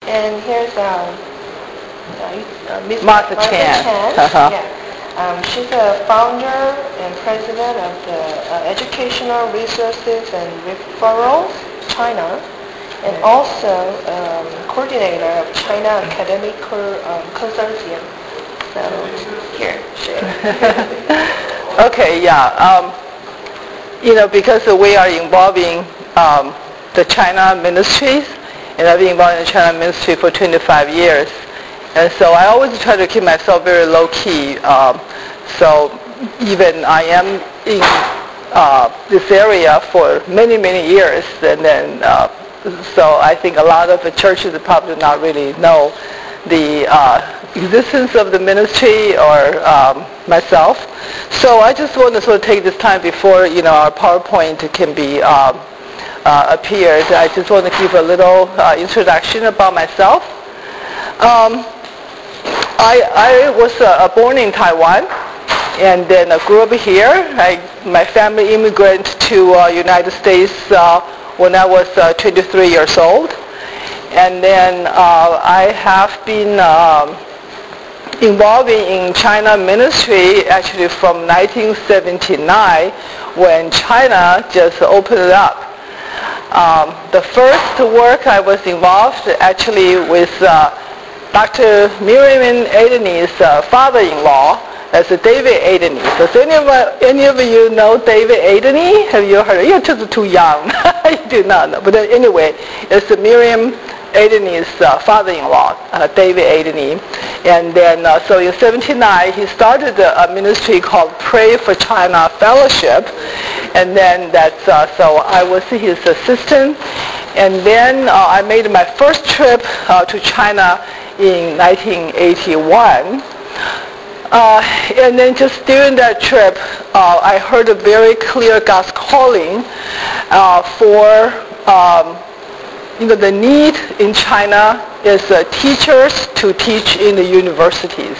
And here's Miss Martha Chan. Uh-huh. Yeah. She's a founder and president of the Educational Resources and Referrals China, and also coordinator of China Academic Consortium. So here, share. Okay, yeah. Because we are involving the China ministries, and I've been involved in the China ministry for 25 years. And so I always try to keep myself very low-key. So even I am in this area for many, many years, and then so I think a lot of the churches probably not really know the existence of the ministry or myself. So I just want to sort of take this time before our PowerPoint can be appeared. I just want to give a little introduction about myself. I was born in Taiwan, and then I grew up here. My family immigrated to United States when I was 23 years old. And then I have been involved in China ministry actually from 1979 when China just opened it up. The first work I was involved actually with Dr. Miriam Adeney's father-in-law as David Adeney. Does any of you know David Adeney? Have you heard? You're just too young. You do not know. But anyway, it's Miriam Adeney's father-in-law, David Adeney. And then, so in 1979, he started a ministry called Pray for China Fellowship. And then so I was his assistant. And then I made my first trip to China in 1981. And then just during that trip, I heard a very clear God's calling for the need in China is teachers to teach in the universities.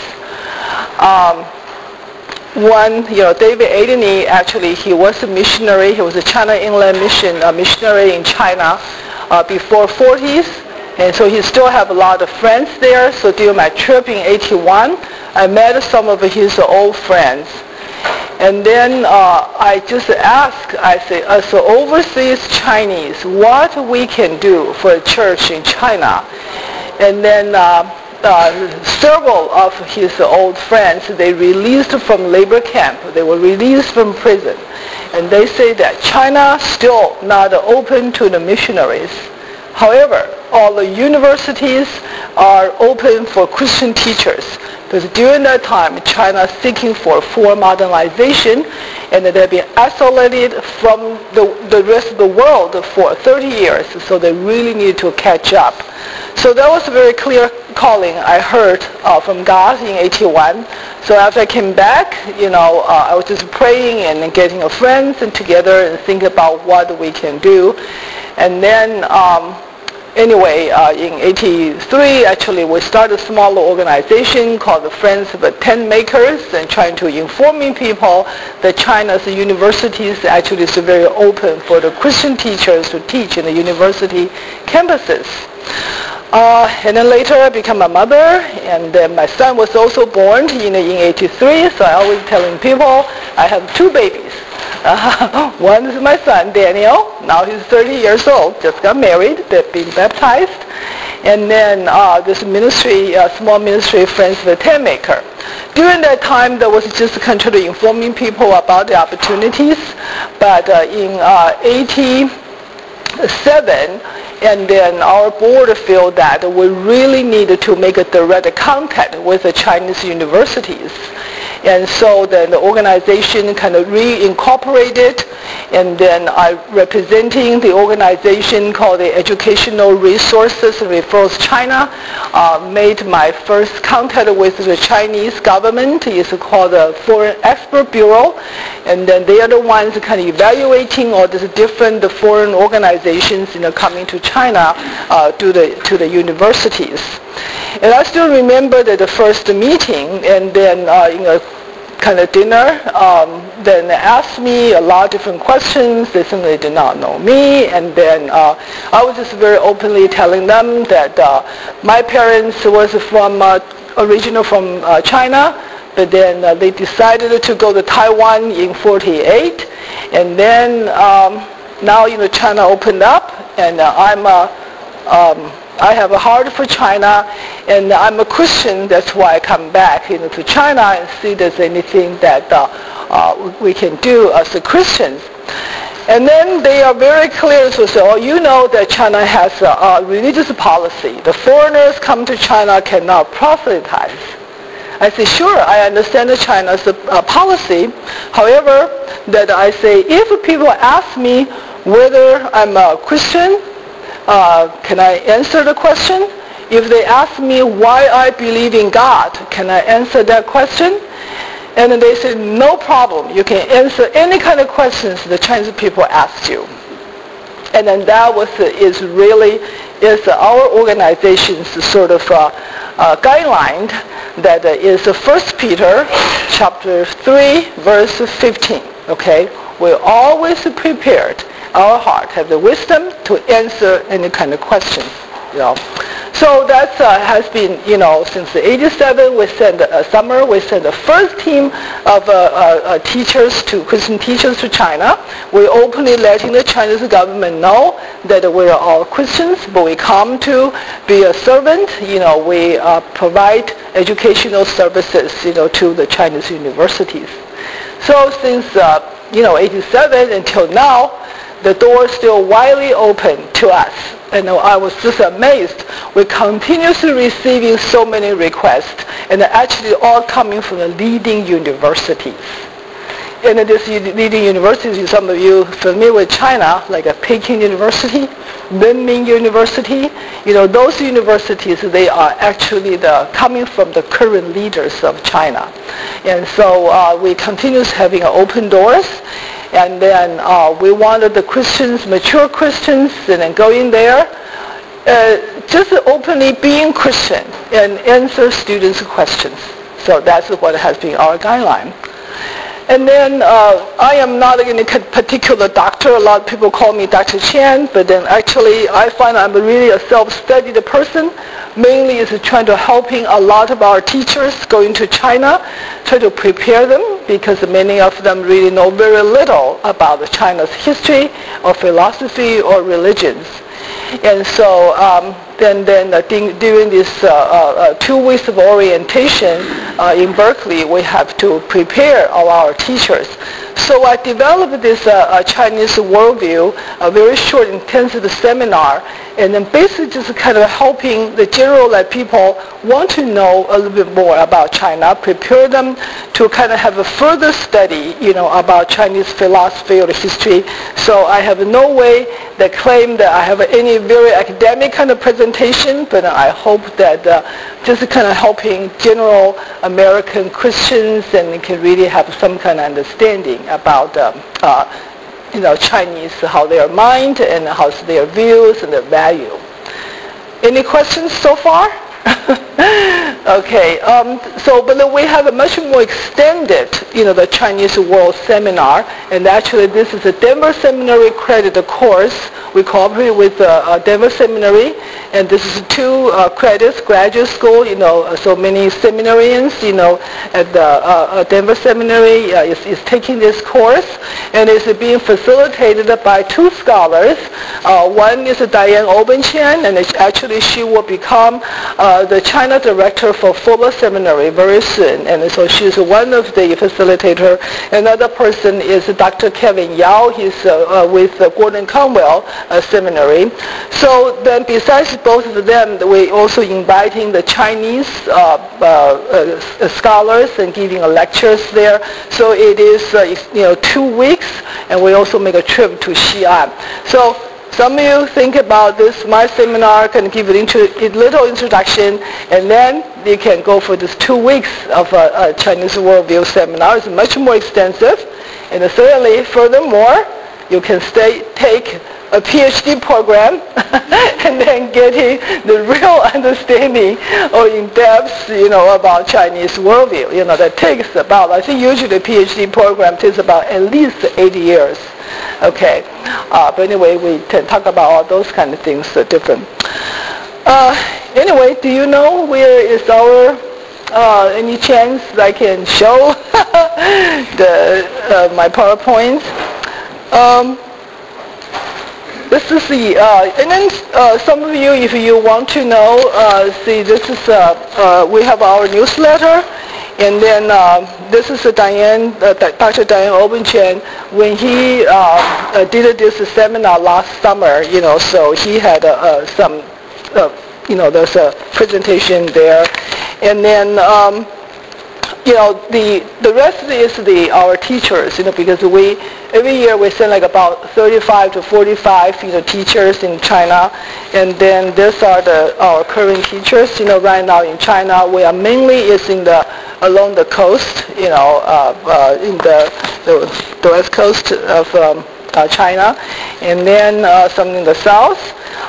David Adeney, actually, he was a missionary. He was a China Inland Mission missionary in China before 40s. And so he still have a lot of friends there. So during my trip in 81, I met some of his old friends. And then I just asked, I say, as overseas Chinese, what we can do for a church in China? And then several of his old friends, they released from labor camp. They were released from prison. And they say that China still not open to the missionaries. However, all the universities are open for Christian teachers. Because during that time, China is seeking for full modernization, and they've been isolated from the rest of the world for 30 years, so they really need to catch up. So that was a very clear calling I heard from God in 81. So after I came back, I was just praying and getting friends and together and think about what we can do. And then anyway, in 83, actually, we started a small organization called the Friends of the Tent Makers, and trying to informing people that China's universities actually is very open for the Christian teachers to teach in the university campuses. And then later I became a mother, and then my son was also born in 83, so I always telling people I have two babies. One is my son, Daniel. Now he's 30 years old, just got married, been baptized. And then this ministry, small ministry, Friends of the Tent Maker. During that time, there was just kind of informing people about the opportunities. But in 87, and then our board felt that we really needed to make a direct contact with the Chinese universities. And so then the organization kind of reincorporated, and then I representing the organization called the Educational Resources and Referrals China, made my first contact with the Chinese government. It's called the Foreign Expert Bureau, and then they are the ones kind of evaluating all these different foreign organizations coming to China to the universities. And I still remember that the first meeting, and then in a kind of dinner, then asked me a lot of different questions. They simply did not know me. And then I was just very openly telling them that my parents was from original from China, but then they decided to go to Taiwan in 48. And then now, China opened up, and I have a heart for China, and I'm a Christian. That's why I come back, to China and see if there's anything that we can do as a Christians. And then they are very clear to say, that China has a religious policy. The foreigners come to China cannot proselytize. I say, sure, I understand China's policy. However, that I say, if people ask me whether I'm a Christian, can I answer the question? If they ask me why I believe in God, can I answer that question? And then they said, no problem. You can answer any kind of questions the Chinese people ask you. And then that is our organization's sort of guideline that is 1 Peter chapter 3, verse 15. Okay? We're always prepared. Our heart have the wisdom to answer any kind of questions. So that has been, since 87. We sent summer. We sent the first team of Christian teachers to China. We're openly letting the Chinese government know that we're all Christians, but we come to be a servant. We provide educational services, to the Chinese universities. So since 87 until now, the door is still widely open to us. And I was just amazed. We're continuously receiving so many requests, and they're actually all coming from the leading universities. And these leading universities, some of you familiar with China, like Peking University, Renmin University, those universities, they are actually coming from the current leaders of China. And so we continue having open doors. And then we wanted the Christians, mature Christians, and then go in there, just openly being Christian and answer students' questions. So that's what has been our guideline. And then I am not any particular doctor. A lot of people call me Dr. Chen, but then actually I find I'm really a self-studied person. Mainly is trying to helping a lot of our teachers going to China, try to prepare them, because many of them really know very little about China's history or philosophy or religions. And so then during this 2 weeks of orientation in Berkeley, we have to prepare all our teachers. So I developed this Chinese worldview, a very short, intensive seminar, and then basically just kind of helping the general people want to know a little bit more about China, prepare them to kind of have a further study, about Chinese philosophy or history. So I have no way that claim that I have any very academic kind of presentation, but I hope that just kind of helping general American Christians and can really have some kind of understanding about Chinese, how their mind and how their views and their value. Any questions so far? Okay. But we have a much more extended, the Chinese World Seminar, and actually this is a Denver Seminary accredited course. We cooperate with Denver Seminary, and this is 2 credits, graduate school. So many seminarians, at the Denver Seminary is taking this course, and it's being facilitated by 2 scholars. One is Diane Obenchen, and actually she will become the China director for Fuller Seminary very soon, and so she's one of the facilitator. Another person is Dr. Kevin Yao. He's with Gordon Conwell Seminary. So then besides both of them, we're also inviting the Chinese scholars and giving lectures there. So it is 2 weeks, and we also make a trip to Xi'an. So some of you think about this, my seminar can give a little introduction, and then you can go for this 2 weeks of a Chinese Worldview seminar. It's much more extensive, and certainly, furthermore, you can take a PhD program and then getting the real understanding or in depth, about Chinese worldview. That takes about, I think usually the PhD program takes about at least 80 years. Okay. But anyway, we can talk about all those kind of things different. Anyway, do you know where is our, any chance I can show my PowerPoint? This is the, and then some of you, if you want to know, see, this is, we have our newsletter, and then this is Dr. Diane Obenchen, when he did this seminar last summer, so he had some, there's a presentation there, and then, the rest is our teachers, because every year we send like about 35 to 45, teachers in China, and then these are our current teachers, right now in China. We are mainly along the coast, in the west coast of China, and then some in the south.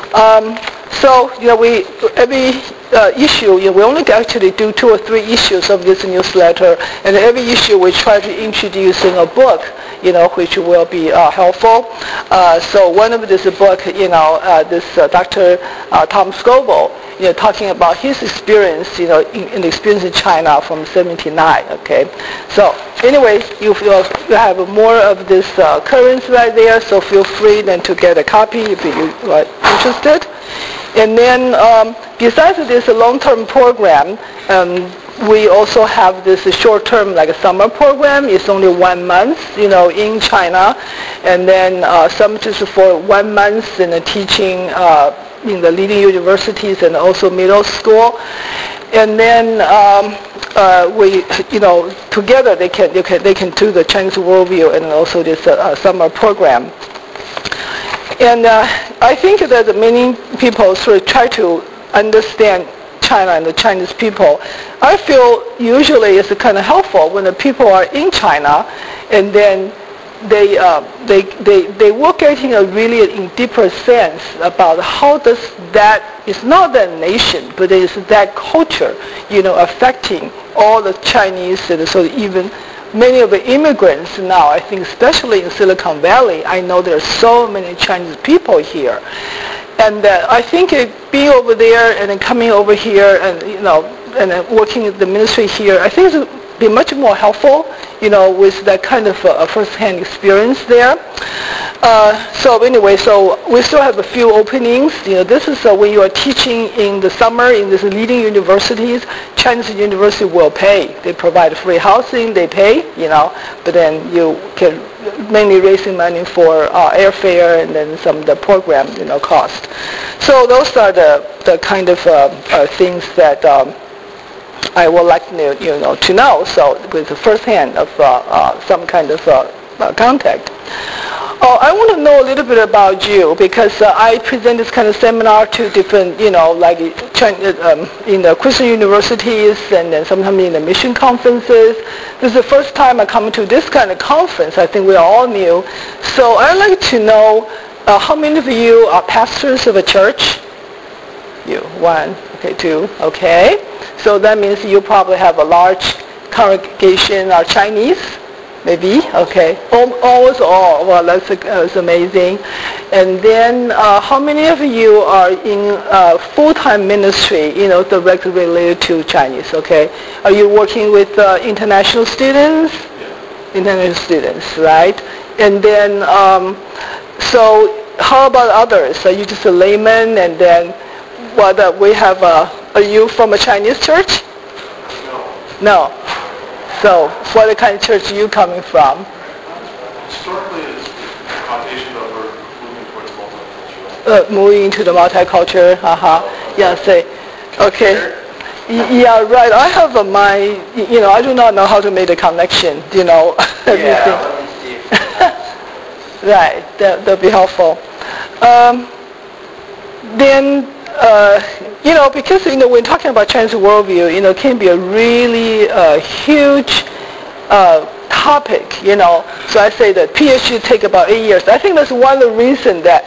So, we every issue, we only actually do 2 or 3 issues of this newsletter, and every issue we try to introduce in a book, which will be helpful. So one of this book, this Dr. Tom Scovel, talking about his experience, in the experience in China from 79. Okay. So anyway, you have more of this currents right there, so feel free then to get a copy if you are interested. And then besides this long-term program, we also have this short-term, like a summer program. It's only 1 month, in China, and then some just for 1 month in the teaching in the leading universities and also middle school. And then we, together they can do the Chinese worldview and also this summer program. And I think that many people sort of try to understand China and the Chinese people. I feel usually it's kind of helpful when the people are in China, and then they work getting a really in deeper sense about how does that, it's not that nation, but it's that culture, affecting all the Chinese, and so even many of the immigrants now, I think especially in Silicon Valley, I know there are so many Chinese people here. And I think being over there and then coming over here and, and working at the ministry here, I think it's be much more helpful, with that kind of first-hand experience there. So anyway, so we still have a few openings. This is when you are teaching in the summer in these leading universities. Chinese university will pay. They provide free housing. They pay, but then you can mainly raising money for airfare and then some of the program, cost. So those are the kind of things that I would like to know. So with the first hand of some kind of contact. I want to know a little bit about you because I present this kind of seminar to different, like in the Christian universities and then sometimes in the mission conferences. This is the first time I come to this kind of conference. I think we are all new. So I'd like to know how many of you are pastors of a church? You, 1, okay, 2, okay. So that means you probably have a large congregation are Chinese, maybe, okay. Almost all, well, that's amazing. And then how many of you are in full-time ministry, directly related to Chinese, okay? Are you working with international students? Yeah. International students, right? And then, so how about others? Are you just a layman and then we have, are you from a Chinese church? No. So what kind of church are you coming from? Historically, it's a connotation that we're moving towards multicultural. Moving into the multicultural, yeah, say, okay. Yeah, right. I have my, I do not know how to make the connection, everything. Yeah, let me see. Right, that'll be helpful. Then, because, when talking about Chinese worldview, it can be a really huge topic, So I say that PhD take about 8 years. I think that's one of the reasons that,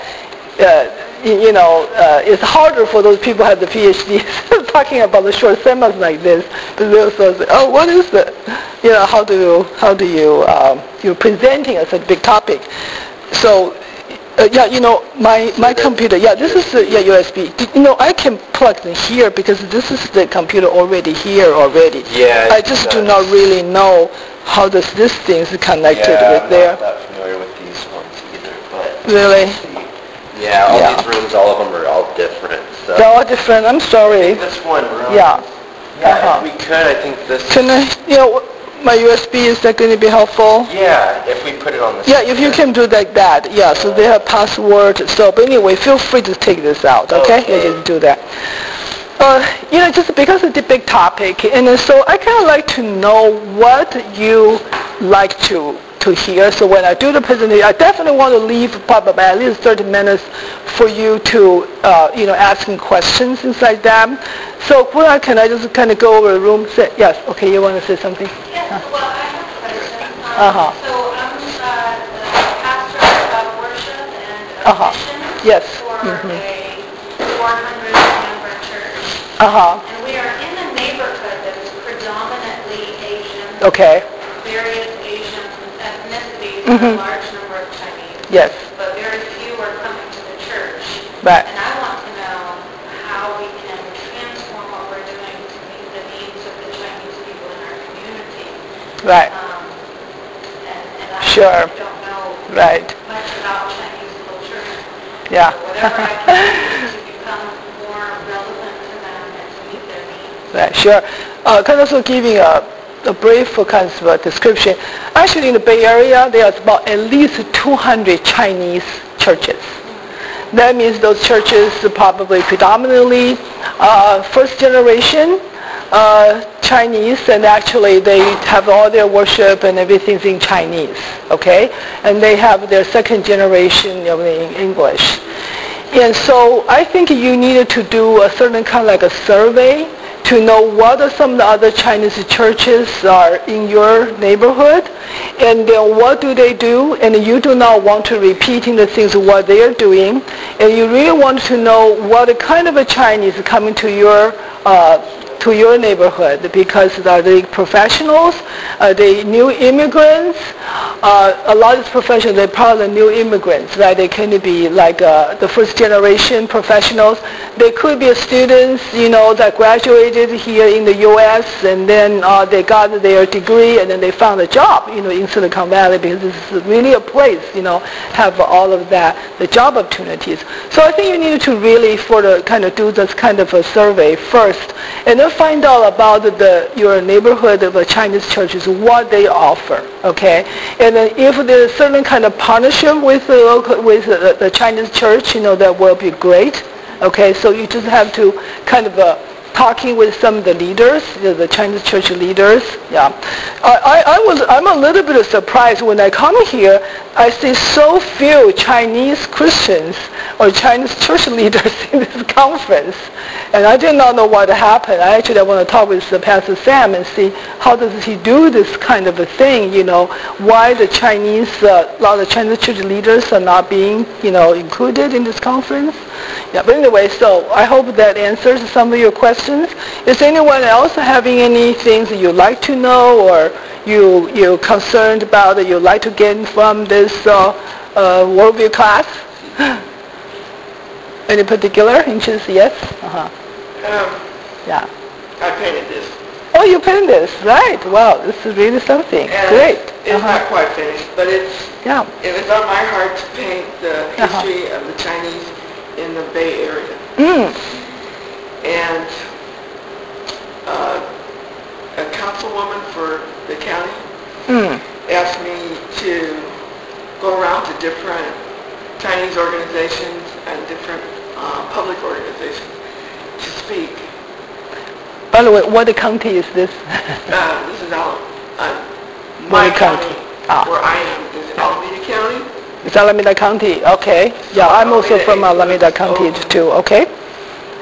it's harder for those people who have the PhD talking about the short sermons like this. But they'll say, oh, what is it? How do you, you're presenting as a big topic. So, my computer, this is the USB. I can plug in here because this is the computer already here already. Yeah. I just do not really know how does this thing is connected with there. I'm not that familiar with these ones either, but really. Yeah, all these rooms, all of them are all different. So. They're all different. I'm sorry. This one room. Yeah. If we could, I think this. Can I? My USB, is that going to be helpful? Yeah, if we put it on the. Yeah, if you can do like that. Yeah, so they have password. So, but anyway, feel free to take this out. Okay? Yeah, just do that. Just because it's a big topic, and so I kind of like to know what you like to hear. So when I do the presentation, I definitely want to leave probably at least 30 minutes for you to, asking questions, things like that. So can I just kind of go over the room? Yes, okay, you want to say something? Yes, well, I have a question. So I'm the pastor of worship and of missions Yes. for a 400-member church. And we are in a neighborhood that is predominantly Asian. Okay. Various Asian ethnicities and a large number of Chinese. Yes. But very few are coming to the church. Right. And I want to know how we can transform what we're doing to meet the needs of the Chinese people in our community. Right. And I Sure. don't know much about Chinese culture. Yeah. So whatever I can do to become more relevant to them and to meet their needs. Right, sure. Kind of also giving a brief kind of description. Actually, in the Bay Area, there's about at least 200 Chinese churches. That means those churches are probably predominantly first generation Chinese, and actually they have all their worship and everything's in Chinese, okay? And they have their second generation in English. And so I think you needed to do a certain kind of like a survey to know what are some of the other Chinese churches are in your neighborhood, and then what do they do, and you do not want to repeating the things what they are doing, and you really want to know what kind of a Chinese coming to your neighborhood, because are they professionals? Are they new immigrants? A lot of professionals, they're probably new immigrants, right? They can be like the first generation professionals. They could be students, that graduated here in the U.S. and then they got their degree and then they found a job, in Silicon Valley, because this is really a place, have all of that, the job opportunities. So I think you need to really kind of do this kind of a survey first, and then find out about your neighborhood of Chinese churches, what they offer, okay? And then if there's a certain kind of partnership with the Chinese church, that will be great, okay? So you just have to kind of talking with some of the leaders, the Chinese church leaders. Yeah, I'm a little bit surprised when I come here. I see so few Chinese Christians or Chinese church leaders in this conference, and I did not know what happened. I want to talk with Pastor Sam and see how does he do this kind of a thing. Why the a lot of Chinese church leaders are not being, included in this conference. Yeah, but anyway, so I hope that answers some of your questions. Is anyone else having any things that you'd like to know, or you're concerned about that you'd like to get from this worldview class? Any particular interest? Yes? Yeah. I painted this. Oh, you painted this, right? Wow, this is really something. And great. It's not quite finished, but it was on my heart to paint the history of the Chinese in the Bay Area. And a councilwoman for the county asked me to go around to different Chinese organizations and different public organizations to speak. By the way, what county is this? This is my county, where I am, is Alameda County. It's Alameda County, okay. Yeah, I'm also from Alameda County too, okay.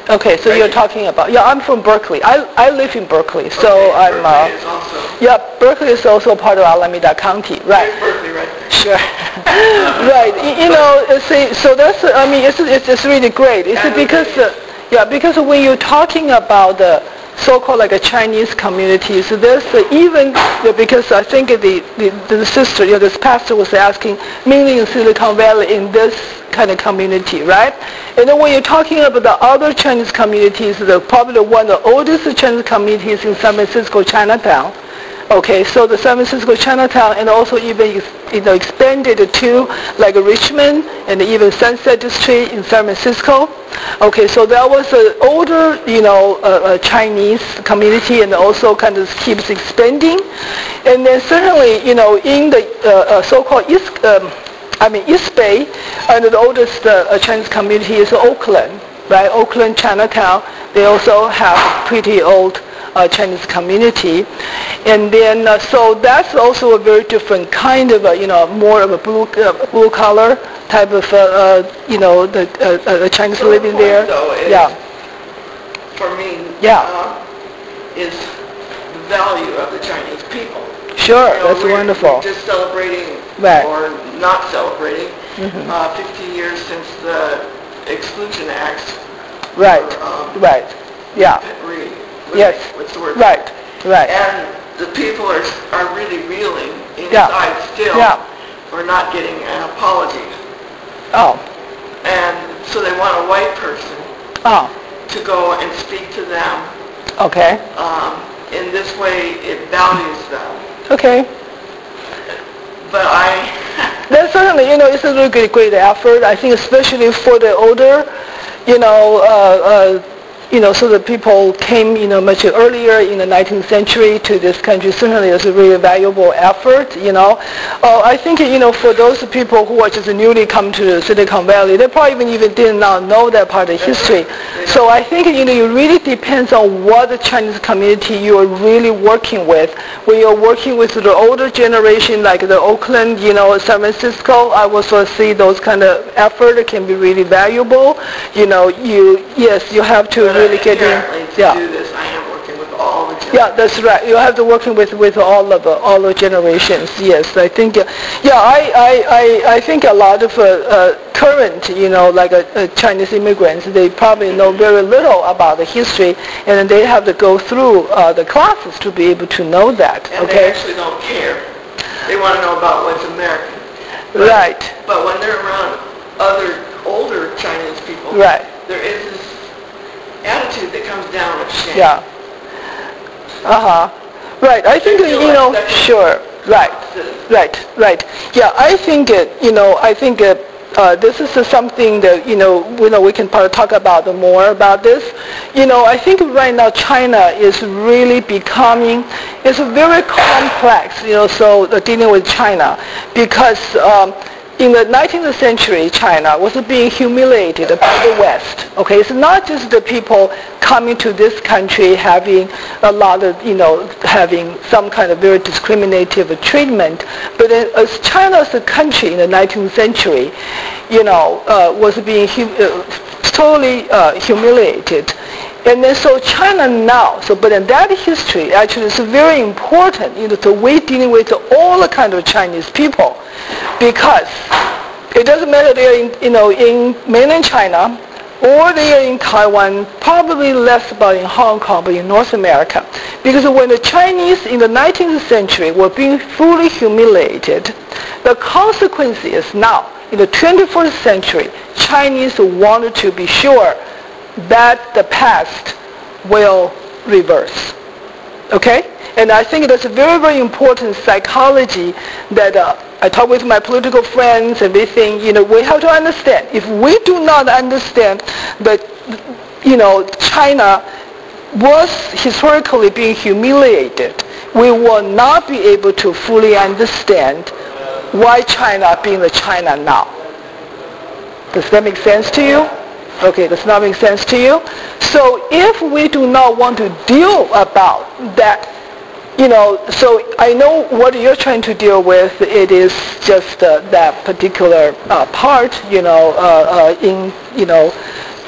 Okay, so Right. you're talking about, yeah, I'm from Berkeley. I live in Berkeley, so Okay, I'm, Berkeley is also, yeah, Berkeley is also part of Alameda County, right? there's Berkeley right there. Sure. Right. You know, see, so that's, I mean, it's really great. It's And because, yeah, because when you're talking about the so-called like a Chinese community, so there's even, because I think the sister, you know, this pastor was asking, mainly in Silicon Valley in this kind of community, right? And then when you're talking about the other Chinese communities, probably one of the oldest Chinese communities in San Francisco, Chinatown. Okay, so the San Francisco Chinatown, and also even expanded to like Richmond and even Sunset District in San Francisco. Okay, so there was an older Chinese community, and also kind of keeps expanding. And then certainly in the so-called East Bay, and the oldest Chinese community is Oakland, right? Oakland, Chinatown. They also have pretty old Chinese community, and then so that's also a very different kind of more of a blue collar type of the Chinese So living the point, there. though, is, Yeah. for me, is the value of the Chinese people. Sure, You know, that's wonderful. We're just celebrating, Right. or not celebrating, 50 years since the Exclusion Acts. Right. Right. Yeah. Yes. What's the word? Right. Right. And the people are really reeling inside still for not getting an apology. Oh. And so they want a white person to go and speak to them. Okay. In this way, it values them. Okay. But That's certainly, it's a really great effort. I think especially for the older, so the people came, much earlier in the 19th century to this country. Certainly, it's a really valuable effort. I think, for those people who are just newly come to Silicon Valley, they probably even did not know that part of history. So I think, it really depends on what the Chinese community you are really working with. When you're working with the older generation, like the Oakland, San Francisco, I also see those kind of effort can be really valuable. You have to really get in. To do this, I am working with all the generations. Yeah, that's right. You have to working with all the generations. Yes, I think. I think a lot of current, like Chinese immigrants, they probably know very little about the history, and then they have to go through the classes to be able to know that. And they actually don't care. They want to know about what's American. Right. But when they're around other older Chinese people, right. there is this attitude that comes down of shame. Yeah. Right. I think sure. Right. Right. Yeah. I think this is something that we can probably talk about more about this. I think right now China is really becoming, it's very complex. So dealing with China, because in the 19th century, China was being humiliated by the West. Okay, it's not just the people coming to this country having a lot of, having some kind of very discriminative treatment, but as China as a country in the 19th century, was being totally humiliated. And then so China now, but in that history actually is very important, the way dealing with all the kind of Chinese people, because it doesn't matter they're in mainland China or they are in Taiwan, probably less about in Hong Kong, but in North America. Because when the Chinese in the 19th century were being fully humiliated, the consequence is now, in the 21st century, Chinese wanted to be sure that the past will reverse. Okay? And I think that's a very, very important psychology that I talk with my political friends and they think, we have to understand. If we do not understand that, China was historically being humiliated, we will not be able to fully understand why China being the China now. Does that make sense to you? Okay, does not make sense to you? So if we do not want to deal about that, so I know what you're trying to deal with, it is just that particular part,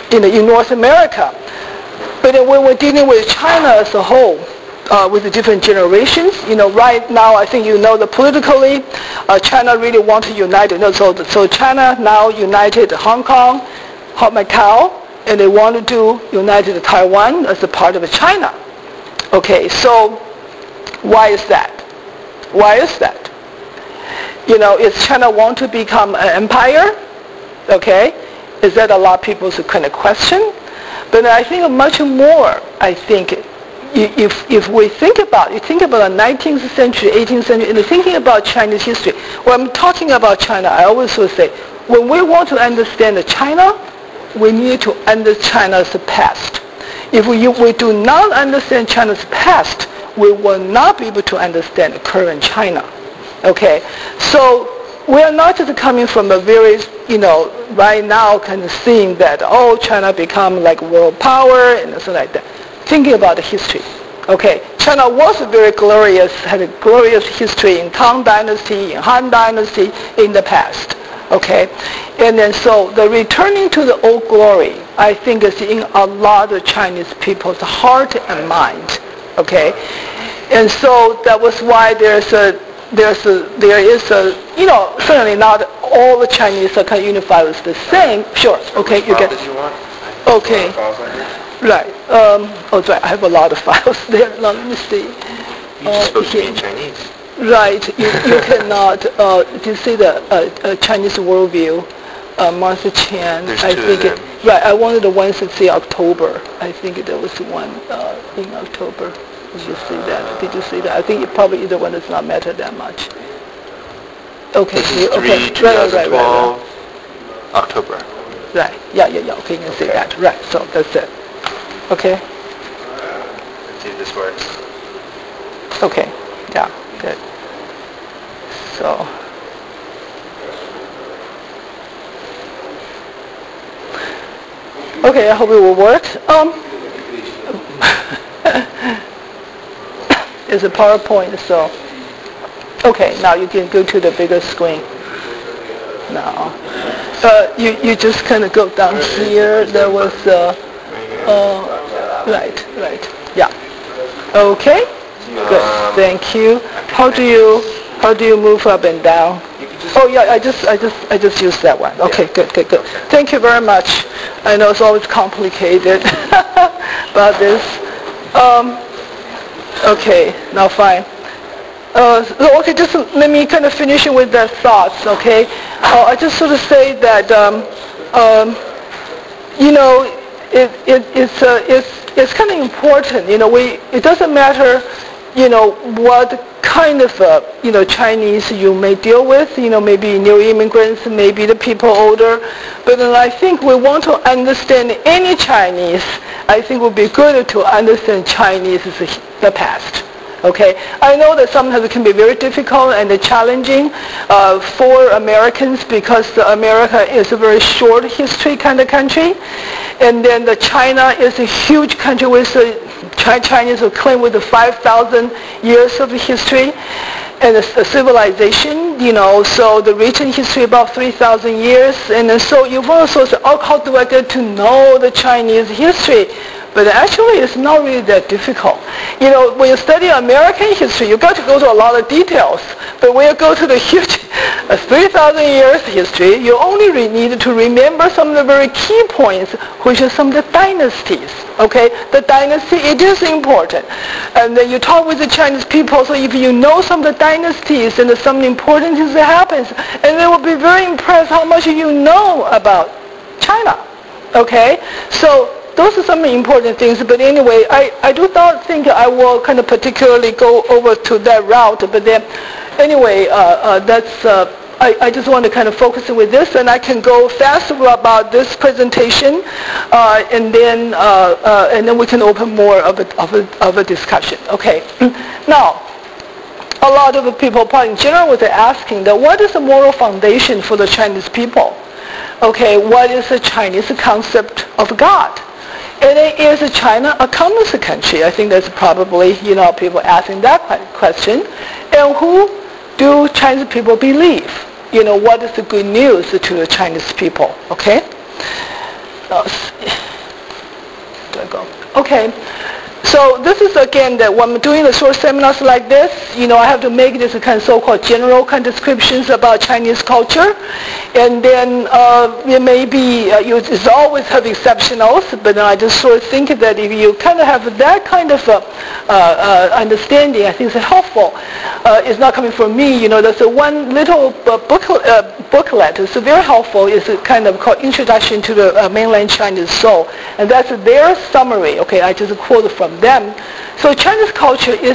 in North America. But then when we're dealing with China as a whole, with the different generations, right now I think that politically, China really wants to unite. So China now united Hong Kong, Macau, and they want to do united Taiwan as a part of China. Okay, so why is that? Why is that? Is China want to become an empire? Okay, is that a lot of people's kind of question? But I think much more. I think if we think about the 19th century, 18th century, and thinking about Chinese history, when I'm talking about China, I always will say, when we want to understand China, we need to understand China's past. If we do not understand China's past, we will not be able to understand current China. Okay, so we are not just coming from a very, right now kind of seeing that, China become like world power and something like that. Thinking about the history. Okay, China was had a glorious history in Tang Dynasty, in Han Dynasty in the past. Okay, and then so the returning to the old glory, I think is in a lot of Chinese people's heart and mind. Okay, and so that was why there is a, certainly not all the Chinese are kind of unified with the same. Sure. Okay, you get. Okay. Right. Right. I have a lot of files there. Now, let me see. You're supposed to be in Chinese. Right. You cannot. Do you see the Chinese worldview? Martha Chan. There's I two think of them. Right. I wanted the ones that say October. I think there was one in October. Did you see that? Did you see that? I think probably either one does not matter that much. Okay. This is 3, 2012, right. October. Right. Yeah. Okay, you can see that. Right. So that's it. Okay. Let's see if this works. Okay. Yeah. Good. So. Okay. I hope it will work. It's a PowerPoint, so. Okay. Now you can go to the bigger screen. Now. You just kind of go down here. There was. Right. Yeah. Okay. Good. Thank you. How do you move up and down? Oh yeah, I just used that one. Okay, good. Thank you very much. I know it's always complicated about this. Okay, now fine. Okay, just let me kind of finish with the thoughts. Okay, I just sort of say that it's kind of important. It doesn't matter, what kind of Chinese you may deal with. Maybe new immigrants, maybe the people older. But then I think we want to understand any Chinese. I think it would be good to understand Chinese the past. Okay, I know that sometimes it can be very difficult and challenging for Americans because America is a very short history kind of country, and then China is a huge country with Chinese who claim with 5,000 years of history and a civilization. So the recent history about 3,000 years, and then so you've also said, how do I get to know the Chinese history? But actually, it's not really that difficult. When you study American history, you got to go to a lot of details. But when you go to the huge 3,000 years history, you only need to remember some of the very key points, which are some of the dynasties. Okay, the dynasty, it is important. And then you talk with the Chinese people, so if you know some of the dynasties and some important things that happens, and they will be very impressed how much you know about China. Okay, so those are some important things, but anyway, I do not think I will kind of particularly go over to that route, but then anyway, that's, I just want to kind of focus with this, and I can go faster about this presentation, and then we can open more of a discussion. Okay, now, a lot of the people probably in general were asking that what is the moral foundation for the Chinese people? Okay, what is the Chinese concept of God? And is China a communist country? I think that's probably, people asking that question. And who do Chinese people believe? What is the good news to the Chinese people? Okay? Okay. So this is again that when I'm doing the short seminars like this, I have to make this kind of so-called general kind of descriptions about Chinese culture, and then it may be it's always have exceptionals, but I just sort of think that if you kind of have that kind of understanding, I think it's helpful. It's not coming from me, there's one little booklet. It's very helpful. It's kind of called Introduction to the Mainland Chinese Soul, and that's their summary. Okay, I just quote from them. So Chinese culture is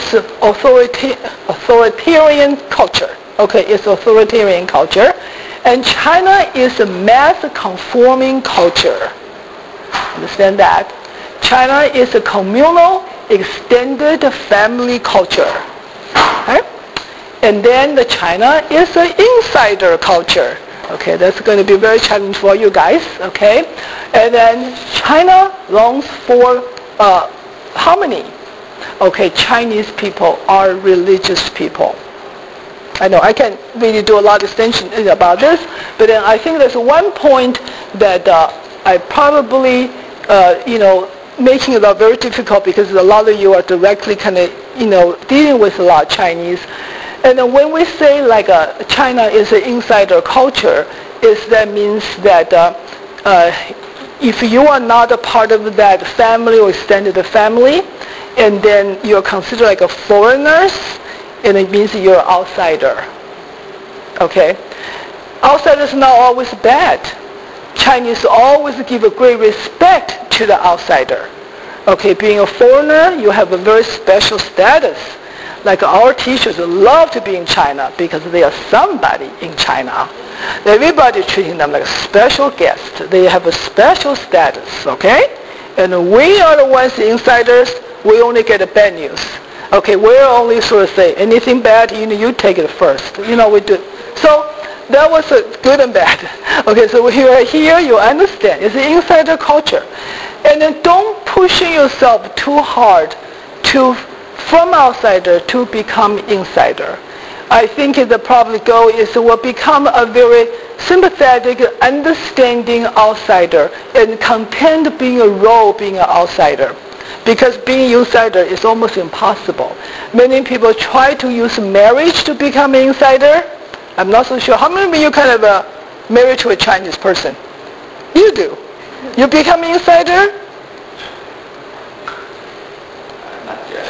authoritarian culture. Okay, it's authoritarian culture. And China is a mass-conforming culture. Understand that? China is a communal, extended family culture. Okay? And then the China is an insider culture. Okay, that's going to be very challenging for you guys. Okay? And then China longs for harmony. Okay, Chinese people are religious people. I know I can't really do a lot of extension about this, but then I think there's one point that I probably, making it very difficult because a lot of you are directly kind of, dealing with a lot of Chinese. And then when we say like China is an insider culture, that means that if you are not a part of that family or extended family, and then you're considered like a foreigner, and it means you're an outsider. Okay? Outsiders are not always bad. Chinese always give a great respect to the outsider. Okay, being a foreigner, you have a very special status. Like our teachers love to be in China because they are somebody in China. Everybody treating them like a special guest. They have a special status, okay? And we are the ones, the insiders, we only get the bad news. Okay, we're only sort of say anything bad, you take it first. We do. So that was a good and bad. Okay, so when you are here, you understand. It's an insider culture. And then don't push yourself too hard from outsider to become insider. I think the probably goal is will become a very sympathetic, understanding outsider and content being a role being an outsider. Because being insider is almost impossible. Many people try to use marriage to become an insider. I'm not so sure. How many of you kind of married to a Chinese person? You do. You become an insider? Not yet.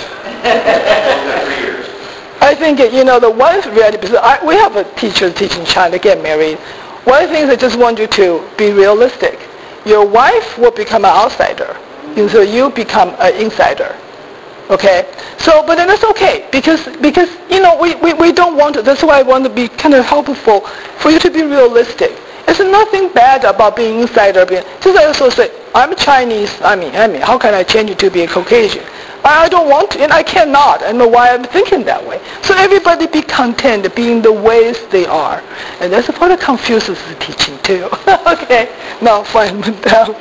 I think, the wife reality, because we have a teacher teaching China get married. One of the things I just want you to be realistic. Your wife will become an outsider. And so you become an insider. Okay? So, but then that's okay. Because we don't want to. That's why I want to be kind of helpful for you to be realistic. There's nothing bad about being insider. Just I also say, I'm Chinese. I mean, how can I change it to be a Caucasian? I don't want to, and I cannot. I know why I'm thinking that way. So everybody be content being the ways they are. And that's part of Confucius' teaching too. Okay? Now, fine with that.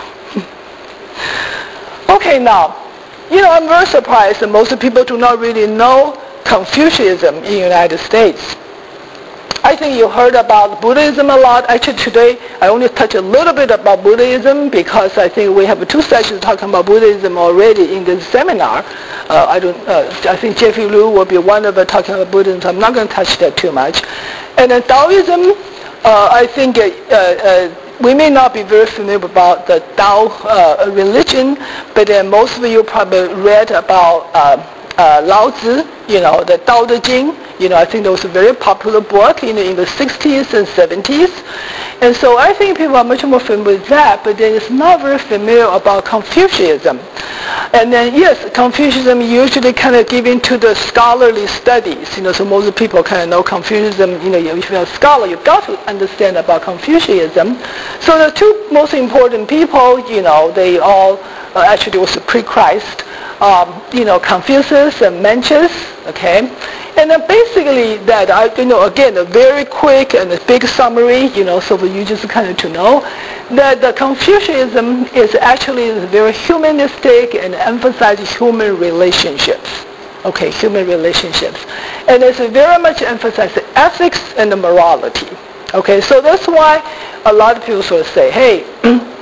Okay, now, I'm very surprised that most people do not really know Confucianism in the United States. I think you heard about Buddhism a lot. Actually, today I only touch a little bit about Buddhism because I think we have 2 sessions talking about Buddhism already in this seminar. I think Jeffrey Liu will be one of them talking about Buddhism, so I'm not going to touch that too much. And then Taoism, I think we may not be very familiar about the Tao religion, but most of you probably read about Lao Tzu, the Tao Te Ching. I think that was a very popular book in the 60s and 70s. And so I think people are much more familiar with that, but then it's not very familiar about Confucianism. And then, yes, Confucianism usually kind of given to the scholarly studies. So most people kind of know Confucianism. If you're a scholar, you've got to understand about Confucianism. So the 2 most important people, they all actually was pre-Christ. Confucius and Mencius, okay? And then basically that, again, a very quick and a big summary, so for you just kind of to know, that the Confucianism is actually very humanistic and emphasizes human relationships. Okay, human relationships. And it's very much emphasizes ethics and the morality. Okay, so that's why a lot of people sort of say, hey,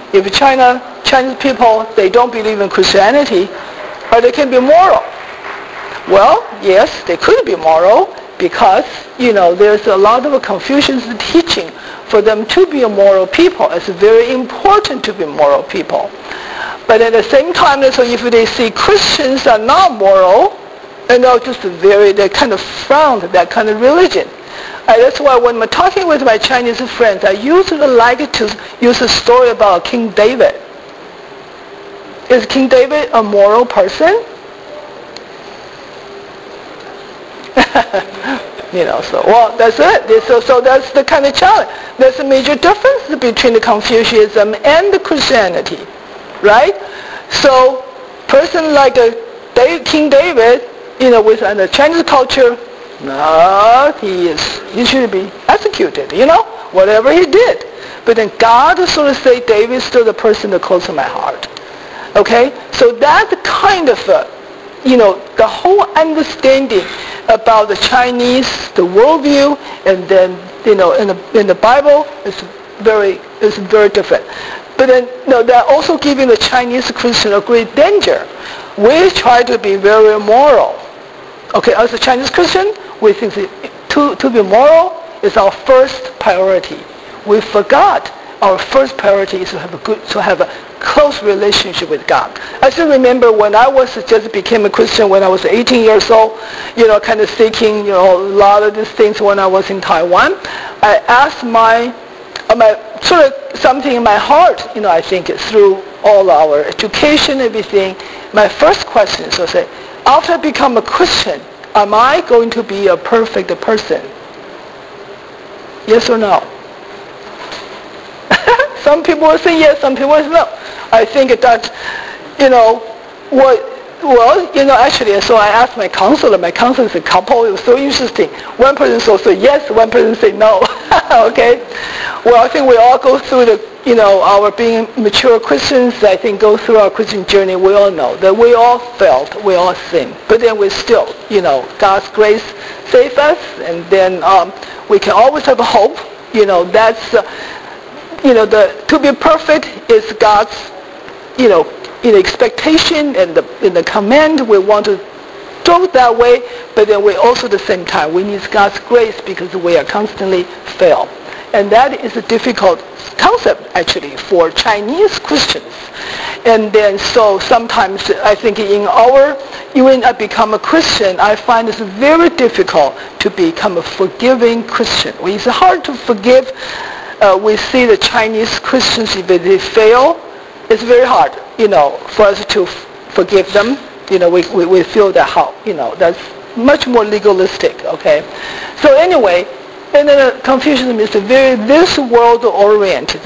if Chinese people, they don't believe in Christianity, or they can be moral. Well, yes, they could be moral because, there's a lot of Confucius teaching for them to be a moral people. It's very important to be moral people. But at the same time, so if they see Christians are not moral, they kind of frown that kind of religion. That's why when I'm talking with my Chinese friends, I usually like to use a story about King David. Is King David a moral person? That's it. So that's the kind of challenge. There's a major difference between the Confucianism and the Christianity, right? So, person like King David, within the Chinese culture, no, he should be executed, whatever he did. But then God sort of say, David is still the person that close to my heart. Okay? So that kind of, the whole understanding about the Chinese, the worldview, and then, in the Bible is very different. But then, they're also giving the Chinese Christian a great danger. We try to be very moral. Okay, as a Chinese Christian, we think to be moral is our first priority. We forgot our first priority is to have a close relationship with God. I still remember when I just became a Christian when I was 18 years old, kind of seeking, a lot of these things when I was in Taiwan. I asked my sort of something in my heart, I think through all our education, everything. My first question is to say, after I become a Christian, am I going to be a perfect person? Yes or no? Some people will say yes, some people will say no. I think that, actually, so I asked my counselor. My counselor is a couple. It was so interesting. One person said yes, one person said no. Okay? Well, I think we all go through our being mature Christians, I think go through our Christian journey, we all know that we all failed, we all sinned. But then we still, God's grace save us, and then we can always have a hope. That's, to be perfect is God's, expectation and the command. We want to do it that way, but then we also at the same time, we need God's grace because we are constantly fail. And that is a difficult concept actually for Chinese Christians. And then so sometimes I think when I become a Christian, I find it's very difficult to become a forgiving Christian. It's hard to forgive. We see the Chinese Christians, if they fail, it's very hard, for us to forgive them. We feel that that's much more legalistic, okay? So anyway, and then Confucianism is very this world oriented,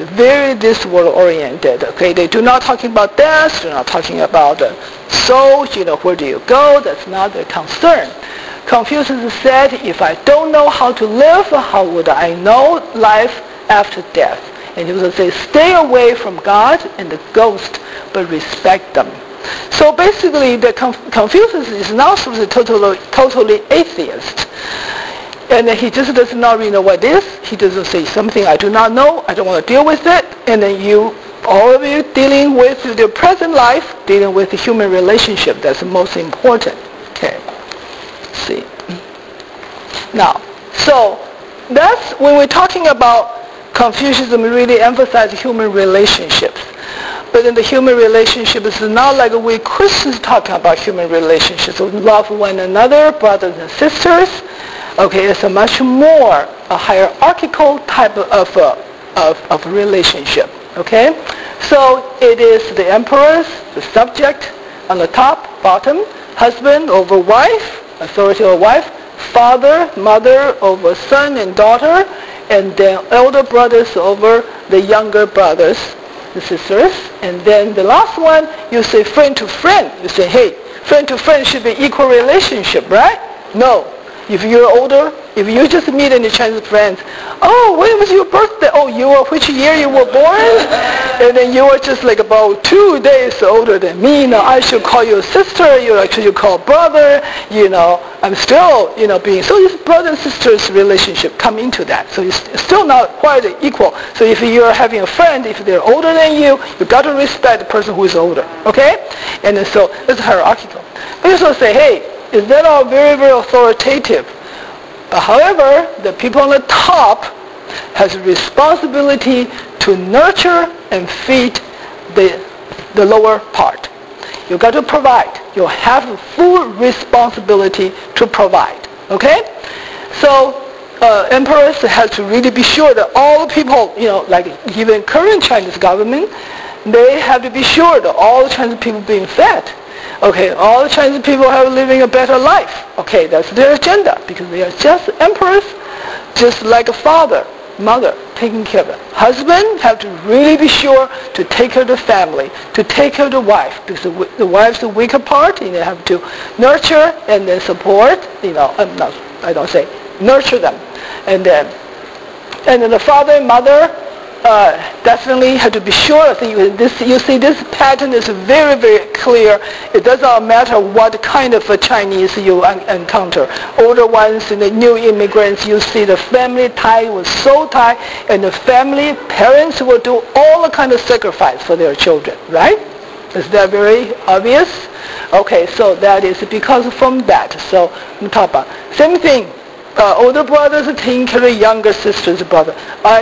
okay? They do not talking about death, they're not talking about the soul, where do you go? That's not their concern. Confucius said, if I don't know how to live, how would I know life after death? And he would say, stay away from God and the ghost, but respect them. So basically, the Confucius is not totally atheist. And then he just does not really know what it is. He doesn't say something I do not know. I don't want to deal with it. And then all of you dealing with your present life, dealing with the human relationship. That's the most important. Okay. Let's see. Now, so that's when we're talking about Confucianism really emphasizes human relationships. But in the human relationship, it's not like we Christians talking about human relationships. We love one another, brothers and sisters. Okay, it's a much more a hierarchical type of relationship. Okay, so it is the emperors, the subject on the top, bottom, husband over wife, authority over wife, father, mother over son and daughter, and then elder brothers over the younger brothers, the sisters. And then the last one, you say friend to friend. You say, hey, friend to friend should be equal relationship, right? No. If you're older, If you just meet any Chinese friends, oh, when was your birthday? Oh, which year you were born? And then you are just like about 2 days older than me. Now I should call you sister. You actually call brother. I'm still, being, so this brother and sister's relationship come into that. So it's still not quite equal. So if you're having a friend, if they're older than you got to respect the person who is older, okay? And then, so it's hierarchical. But you also say, hey, is that all very, very authoritative? However, the people on the top has a responsibility to nurture and feed the lower part. You got to provide. You have a full responsibility to provide. Okay? So emperors have to really be sure that all people, like even current Chinese government, they have to be sure that all the Chinese people being fed. Okay, all the Chinese people have living a better life. Okay, that's their agenda because they are just emperors, just like a father, mother, taking care of it. Husband have to really be sure to take care of the family, to take care of the wife, because the wife's the weaker part. You have to nurture and then support. I don't say nurture them, and then the father and mother definitely have to be sure. You see, this pattern is very, very clear. It does not matter what kind of a Chinese you encounter. Older ones and the new immigrants, you see the family tie was so tight, and the family parents will do all the kind of sacrifice for their children, right? Is that very obvious? Okay, so that is because from that. So I'm talking about same thing. Older brothers are taking care of younger sister's brother.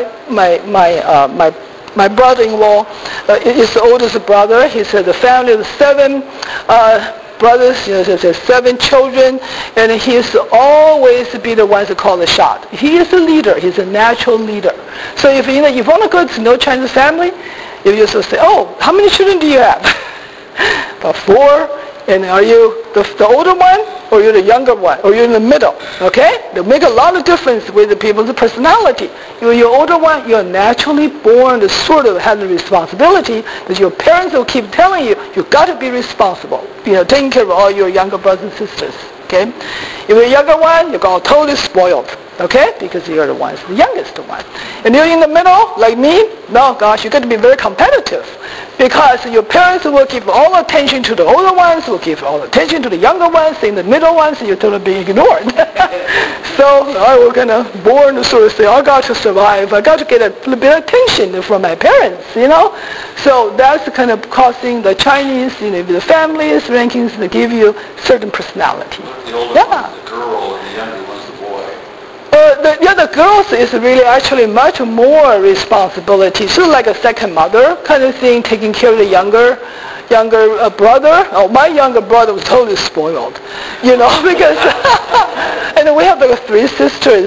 My brother-in-law is the oldest brother. He said the family of 7 brothers, there's 7 children, and he used to always be the one to call the shot. He is a leader. He's a natural leader. So if you want to go to know Chinese family, you used to say, oh, how many children do you have? About 4. And are you the older one, or you're the younger one, or you're in the middle? Okay? They make a lot of difference with the people's personality. You're older one, you're naturally born to sort of have the responsibility that your parents will keep telling you, you got to be responsible. Taking care of all your younger brothers and sisters. Okay? If you're a younger one, you're totally spoiled. Okay? Because you're the youngest one. And you're in the middle, like me, no, gosh, you got to be very competitive. Because your parents will give all attention to the older ones, will give all attention to the younger ones, in the middle ones, you're totally being ignored. So we're kind of born to sort of say, I got to survive, I got to get a little bit of attention from my parents, So that's kind of causing the Chinese, the families, rankings, they give you certain personality. The older one's the girl and the younger one's the boy. The girls is really actually much more responsibility. So like a second mother kind of thing, taking care of the younger brother. Oh, my younger brother was totally spoiled, because and we have like 3 sisters,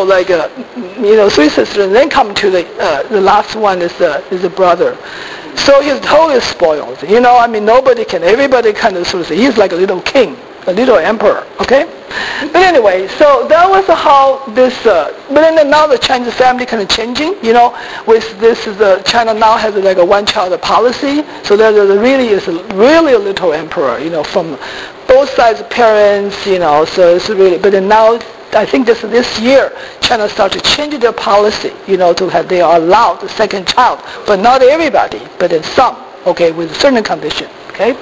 3 sisters, and then come to the last one is the brother. So he's totally spoiled. Everybody kind of sort of say he's like a little king, a little emperor. Okay. But anyway, so that was how this. But then now the Chinese family kind of changing. With this, China now has like a one-child policy. So there really is a little emperor. From both sides of parents. So it's really. But then now, I think this year, China started to change their policy. To have they are allowed the second child, but not everybody, but in some. Okay, with certain condition. Okay.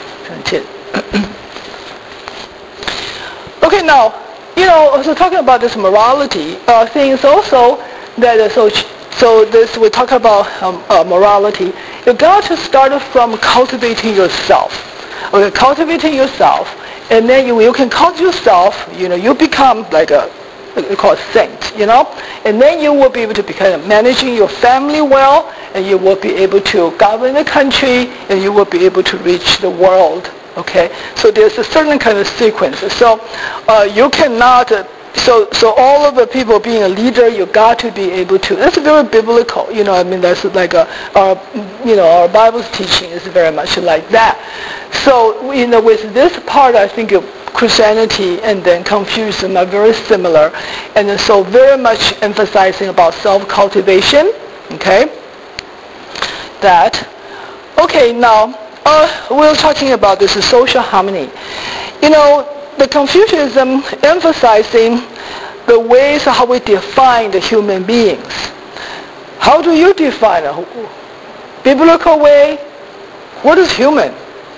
Okay, now, also talking about this morality thing is also that, so this, we talk about morality. You got to start from cultivating yourself. Okay, cultivating yourself, and then you can cultivate yourself, you become like we call it saint, and then you will be able to become managing your family well, and you will be able to govern the country, and you will be able to reach the world. Okay, so there's a certain kind of sequence. So you cannot. So all of the people being a leader, you got to be able to. That's very biblical. That's like our Bible's teaching is very much like that. So with this part, I think Christianity and then Confucianism are very similar, and so very much emphasizing about self-cultivation. Okay, that. Okay, now. We're talking about this social harmony. The Confucianism emphasizing the ways how we define the human beings. How do you define a biblical way? What is human?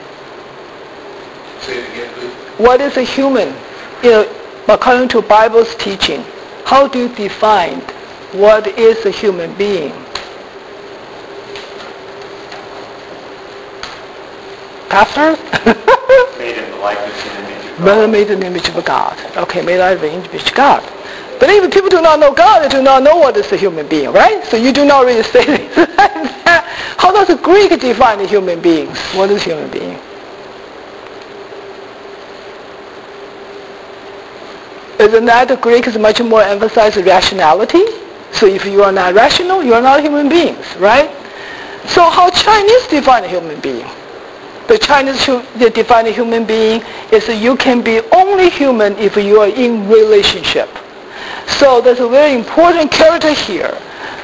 Say it again, please. What is a human? According to Bible's teaching, how do you define what is a human being? Pastor? Made in the likeness and image of God. Made in the image of God. Okay, made in the image of God. But even people do not know God, they do not know what is a human being, right? So you do not really say this. How does the Greek define the human beings? What is human being? Isn't that the Greek is much more emphasized rationality? So if you are not rational, you are not human beings, right? So how Chinese define a human being? The Chinese they define a human being is that you can be only human if you are in relationship. So there's a very important character here.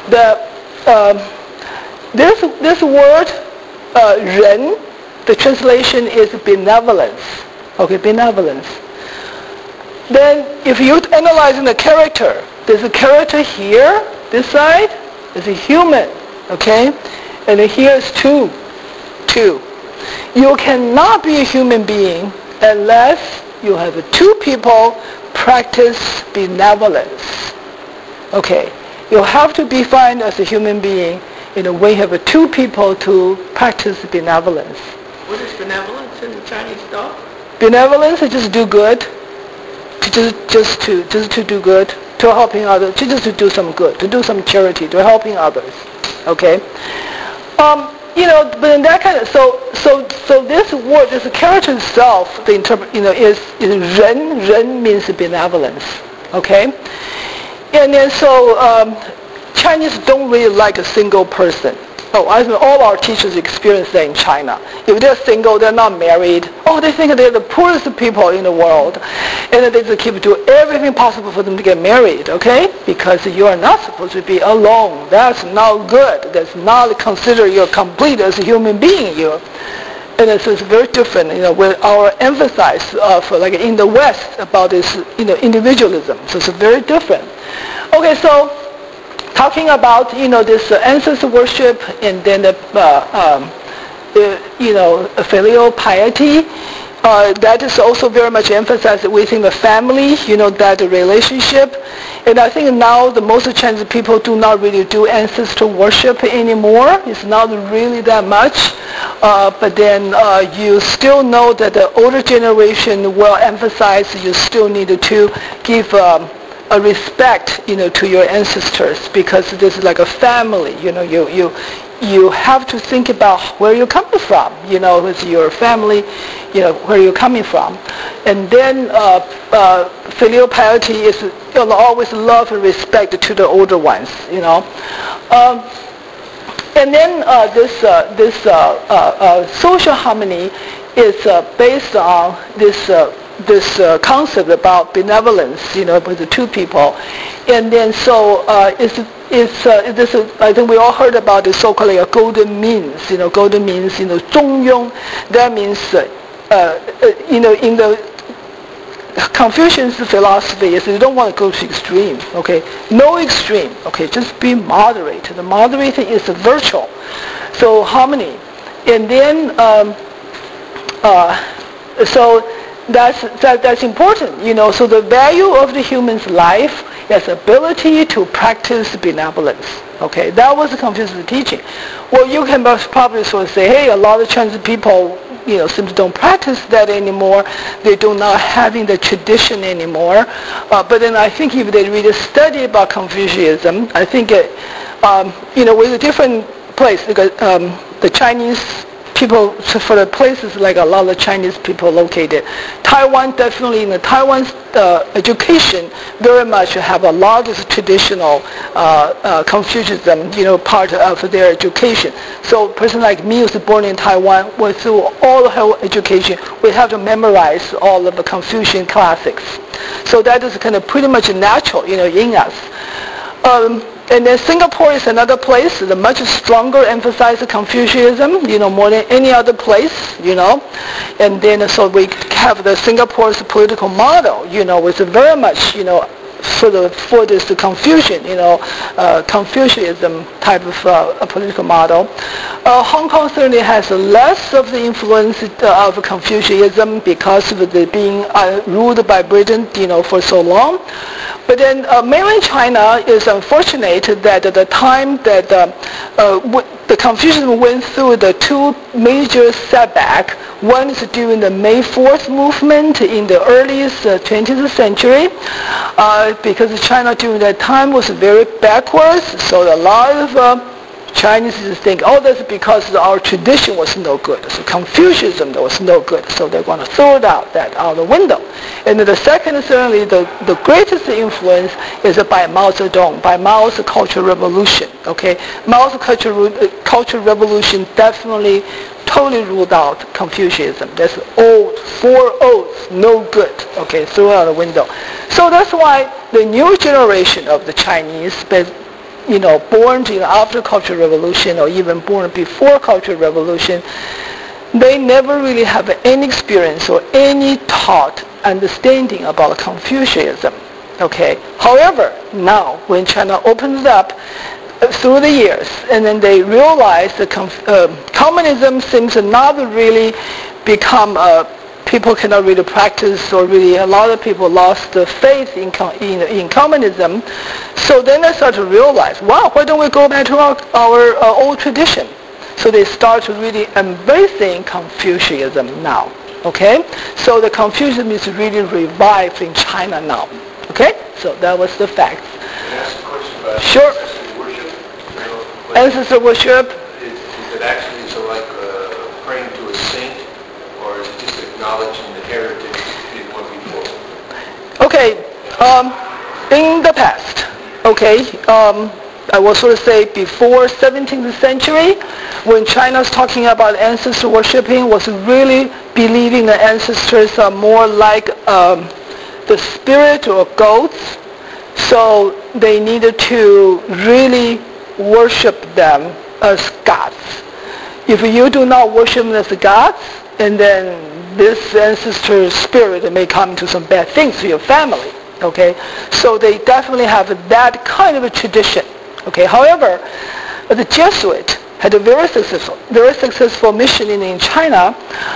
This word, 人, the translation is benevolence. Okay, benevolence. Then if you analyze the character, there's a character here, this side is a human, okay? And here is two. You cannot be a human being unless you have two people practice benevolence. Okay, you have to be defined as a human being in a way you have two people to practice benevolence. What is benevolence in the Chinese thought? Benevolence is just do good. Just to do good, to helping others, just to do some good, to do some charity, to helping others. Okay. But in that kind of so this word, this character itself, the is 人. 人 means benevolence. Okay. And then Chinese don't really like a single person. I mean, all our teachers experience that in China. If they're single, they're not married. They think they're the poorest people in the world. And then they just keep doing everything possible for them to get married, okay? Because you are not supposed to be alone. That's not good. That's not considered you're complete as a human being. And so it's very different, with our emphasis of, like in the West, about this, individualism. So it's very different. Okay, so talking about, this ancestor worship and then filial piety, that is also very much emphasized within the family, that relationship. And I think now the most Chinese people do not really do ancestor worship anymore. It's not really that much. But then you still know that the older generation will emphasize you still need to give a respect, to your ancestors, because this is like a family. You have to think about where you're coming from. With your family, where you're coming from, and then filial piety is always love and respect to the older ones. And then this social harmony is based on this concept about benevolence, with the two people. And then I think we all heard about the so-called like a golden means. Golden means, 中庸. That means, in the Confucian's philosophy is you don't want to go to extreme, okay? No extreme, okay? Just be moderate. The moderate is a virtue. So harmony. And then, so that's important, So the value of the human's life is ability to practice benevolence. Okay, that was the Confucius teaching. Well, you can probably sort of say, hey, a lot of Chinese people, simply don't practice that anymore. They do not having the tradition anymore. But then I think if they really study about Confucianism, I think with a different place, because the Chinese people, for the places like a lot of Chinese people located. Taiwan, definitely in the Taiwan's education very much have a lot of traditional Confucianism, part of their education. So a person like me who's born in Taiwan, went through all of her education, we have to memorize all of the Confucian classics. So that is kind of pretty much natural, in us. And then Singapore is another place that much stronger emphasizes Confucianism, more than any other place, And then so we have the Singapore's political model, with very much, for this Confucian, Confucianism type of a political model. Hong Kong certainly has less of the influence of Confucianism because of it being ruled by Britain, for so long. But then mainland China is unfortunate that at the time that the Confucianism went through the two major setbacks. One is during the May 4th movement in the earliest 20th century, because China during that time was very backwards, so a lot of Chinese think, that's because our tradition was no good. So Confucianism was no good, so they're going to throw it out the window. And then the second, certainly the greatest influence is by Mao Zedong, by Mao's Cultural Revolution. Okay, Mao's Cultural Revolution definitely totally ruled out Confucianism. That's four oaths, no good. Okay, throw it out the window. So that's why the new generation of the Chinese, born after Cultural Revolution or even born before Cultural Revolution, they never really have any experience or any thought, understanding about Confucianism. Okay. However, now when China opens up through the years, and then they realize that communism seems to not really become people cannot really practice, or really a lot of people lost the faith in communism. So then they start to realize, wow, why don't we go back to our old tradition? So they start to really embracing Confucianism now. Okay? So the Confucianism is really revived in China now. Okay? So that was the fact. Can I ask a question about sure. Ancestor worship? Ancestor worship. Is it actually like praying to a saint, or is it just acknowledging the heritage it went before? Okay. In the past, okay, I will sort of say before 17th century, when China's talking about ancestor worshiping, was really believing the ancestors are more like the spirit or goats. So they needed to really worship them as gods. If you do not worship them as gods, and then this ancestor spirit may come to some bad things to your family. Okay, so they definitely have that kind of a tradition. Okay, however, the Jesuit had a very successful mission in China.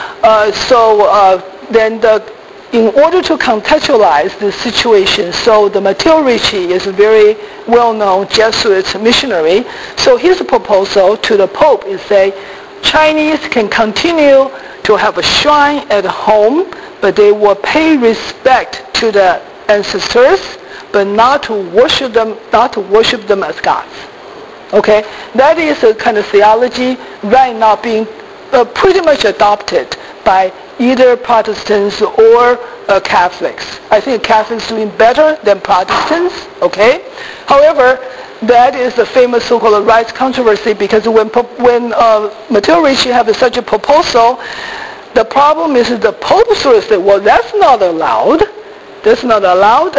In order to contextualize the situation, so the Matteo Ricci is a very well-known Jesuit missionary. So his proposal to the Pope is say, Chinese can continue to have a shrine at home, but they will pay respect to the ancestors, but not to worship them as gods. Okay, that is a kind of theology right now being pretty much adopted by either Protestants or Catholics. I think Catholics doing better than Protestants. Okay, however, that is the famous so-called rights controversy, because when Matteo Ricci have such a proposal, the problem is the Pope sort of said, well, that's not allowed. That's not allowed.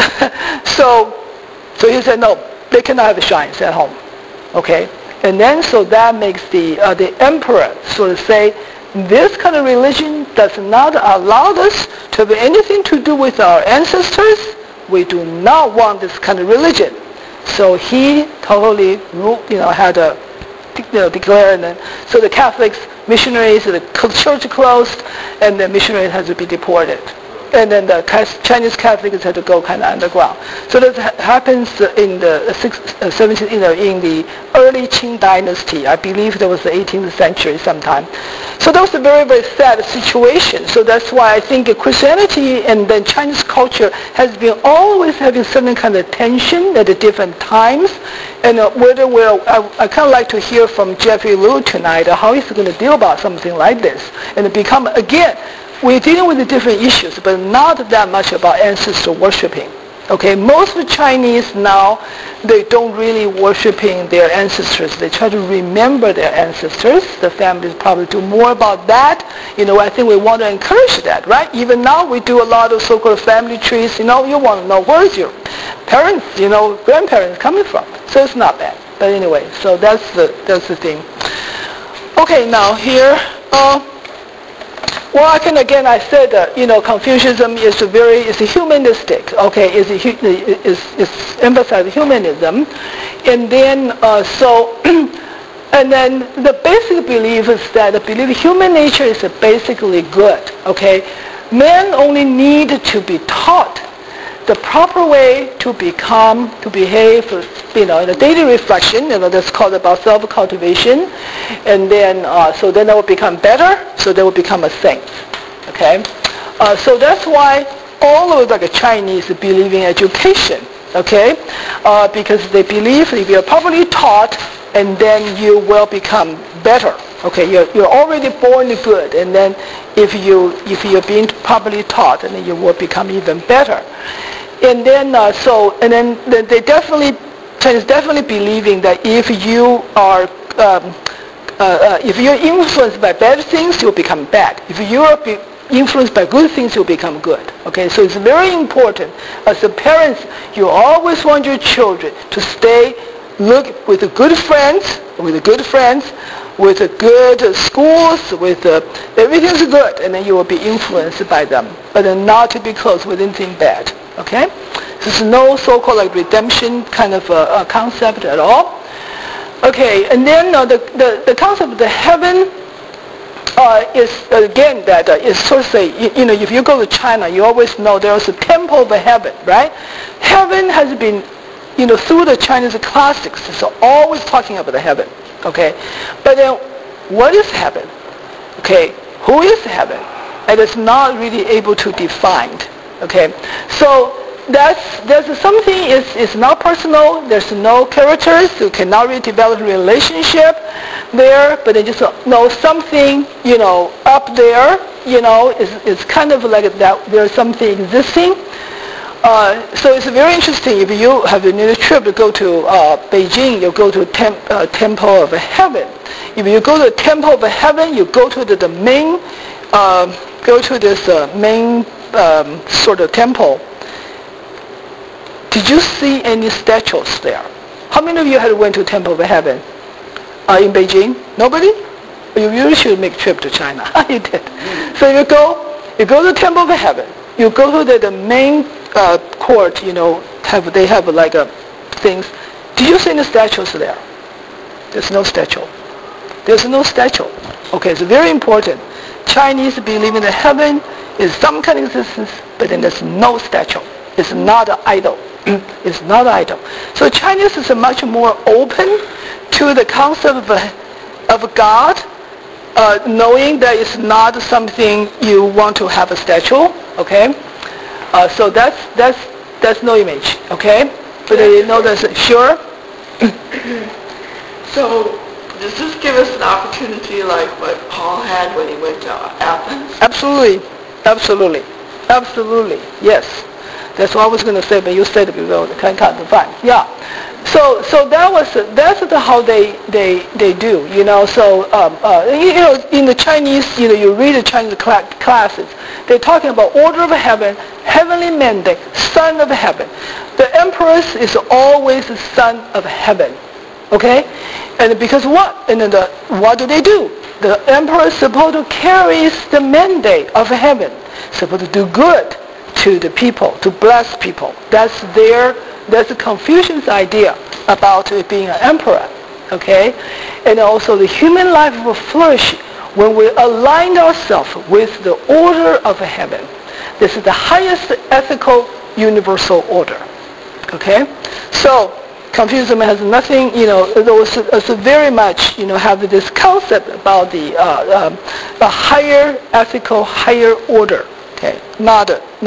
So he said, no, they cannot have shrines at home. Okay, and then so that makes the emperor sort of say, this kind of religion does not allow us to have anything to do with our ancestors. We do not want this kind of religion. So he totally had a declare, and then so the Catholics, missionaries, the church closed, and the missionaries had to be deported. And then the Chinese Catholics had to go kind of underground. So that happens in the 17th, in the early Qing dynasty. I believe that was the 18th century sometime. So that was a very, very sad situation. So that's why I think Christianity and then Chinese culture has been always having certain kind of tension at the different times. And I kind of like to hear from Jeffrey Liu tonight how he's going to deal about something like this. And it become, again, we're dealing with the different issues, but not that much about ancestor worshiping. Okay, most of the Chinese now, they don't really worshiping their ancestors. They try to remember their ancestors. The families probably do more about that. I think we want to encourage that, right? Even now we do a lot of so-called family trees. You want to know where's your parents, grandparents coming from. So it's not bad. But anyway, so that's the thing. Okay, now here. Well, I said Confucianism is humanistic. Okay, is emphasizing humanism, and then and then the basic belief is that human nature is basically good. Okay, men only need to be taught the proper way to behave, in a daily reflection, that's called about self-cultivation, and then, so then they will become better, so they will become a saint, okay? So that's why all of the Chinese believe in education, okay? Because they believe if you're properly taught, and then you will become better, okay? You're already born good, and then if you're being properly taught, then you will become even better. And then, Chinese definitely believing that if you are, if you're influenced by bad things, you'll become bad. If you are influenced by good things, you'll become good. Okay, so it's very important. As a parents, you always want your children to look with the good friends, with the good schools, with everything's good, and then you will be influenced by them, but then not to be close with anything bad. Okay, there's no so-called like redemption kind of a concept at all. Okay, and then the concept of the heaven is again that is sort of say if you go to China, you always know there's a temple of heaven, right? Heaven has been through the Chinese classics, it's always talking about the heaven. Okay, but then what is heaven? Okay, who is heaven? And it's not really able to define. Okay, so there's something is not personal. There's no characters. You cannot really develop a relationship there. But then just know something up there. It's kind of like that. There's something existing. So it's very interesting. If you have a trip to go to Beijing, you go to Temple of Heaven. If you go to the Temple of Heaven, you go to the main, main sort of temple. Did you see any statues there? How many of you had went to Temple of Heaven in Beijing? Nobody? You really should make a trip to China. You did. So you go to Temple of Heaven. You go to the main court. They have like things. Did you see any statues there? There's no statue. There's no statue. Okay, it's very important. Chinese believe in the heaven is some kind of existence, but then there's no statue. It's not an idol. It's not an idol. So Chinese is much more open to the concept of God, knowing that it's not something you want to have a statue. Okay, so that's no image. Okay, but you know that's sure. So does this give us an opportunity like what Paul had when he went to Athens? Absolutely. Yes. That's what I was going to say, but you said it before. Kind of fine. Yeah. So that's how they do. So in the Chinese, you read the Chinese classes. They're talking about order of heaven, heavenly mandate, son of heaven. The empress is always the son of heaven. Okay, and because what? And then what do? The emperor is supposed to carry the mandate of heaven, supposed to do good to the people, to bless people. That's the Confucian's idea about being an emperor. Okay, and also the human life will flourish when we align ourselves with the order of heaven. This is the highest ethical universal order. Okay, so Confucianism has nothing, it's very much, have this concept about the higher ethical, higher order. Okay, not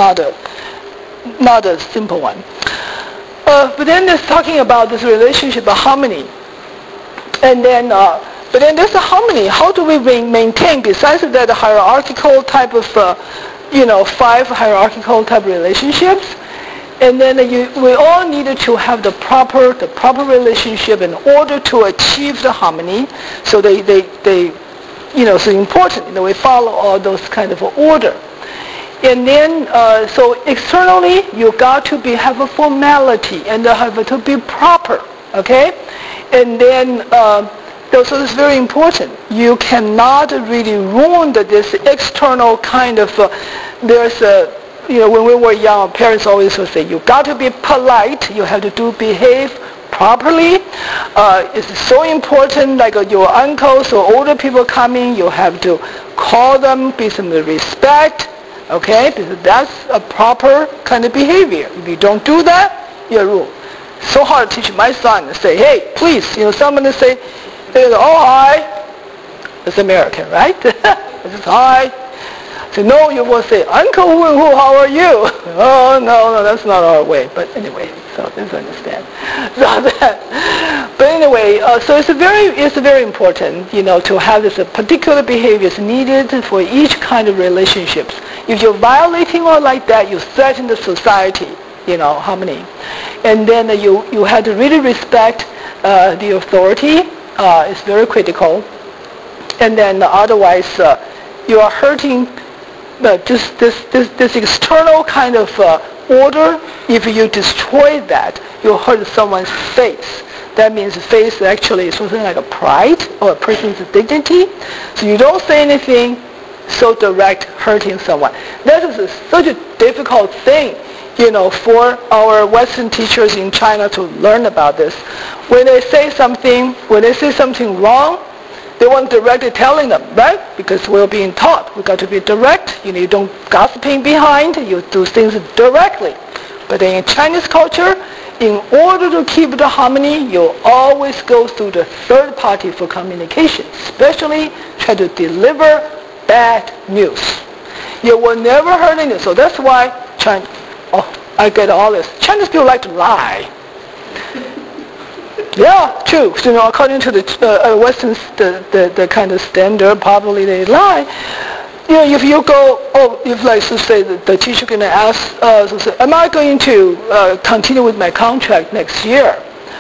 a simple one. But then it's talking about this relationship of harmony, and then, but then there's a harmony. How do we maintain? Besides that, hierarchical type of, 5 hierarchical type relationships. And then we all needed to have the proper relationship in order to achieve the harmony. So they so important. We follow all those kind of order. And then so externally you got to have a formality and have to be proper. Okay, and then So it's very important. You cannot really ruin this external kind of, there's a, when we were young, parents always would say, you got to be polite, you have to behave properly. It's so important, like your uncles or older people coming, you have to call them, be some respect, okay? Because that's a proper kind of behavior. If you don't do that, you're rude. So hard to teach my son to say, hey, please, someone to say, oh, hi. It's American, right? It's hi. So no, you will say, Uncle Wu, how are you? Oh, no, that's not our way. But anyway, so just understand. But anyway, so it's very important, to have this particular behaviors needed for each kind of relationships. If you're violating or like that, you threaten the society, harmony. And then you have to really respect the authority. It's very critical. And then otherwise, you are hurting just this external kind of order. If you destroy that, you hurt someone's faith. That means faith actually is something like a pride or a person's dignity. So you don't say anything so direct, hurting someone. That is such a difficult thing, for our Western teachers in China to learn about this. When they say something wrong, they want directly telling them, right? Because we're being taught. We got to be direct. You don't gossiping behind. You do things directly. But in Chinese culture, in order to keep the harmony, you always go through the third party for communication, especially try to deliver bad news. You will never hurt anyone. So that's why I get all this. Chinese people like to lie. Yeah, true. According to the Western the kind of standard, probably they lie. If you go, if like to say the teacher going to ask, say, am I going to continue with my contract next year?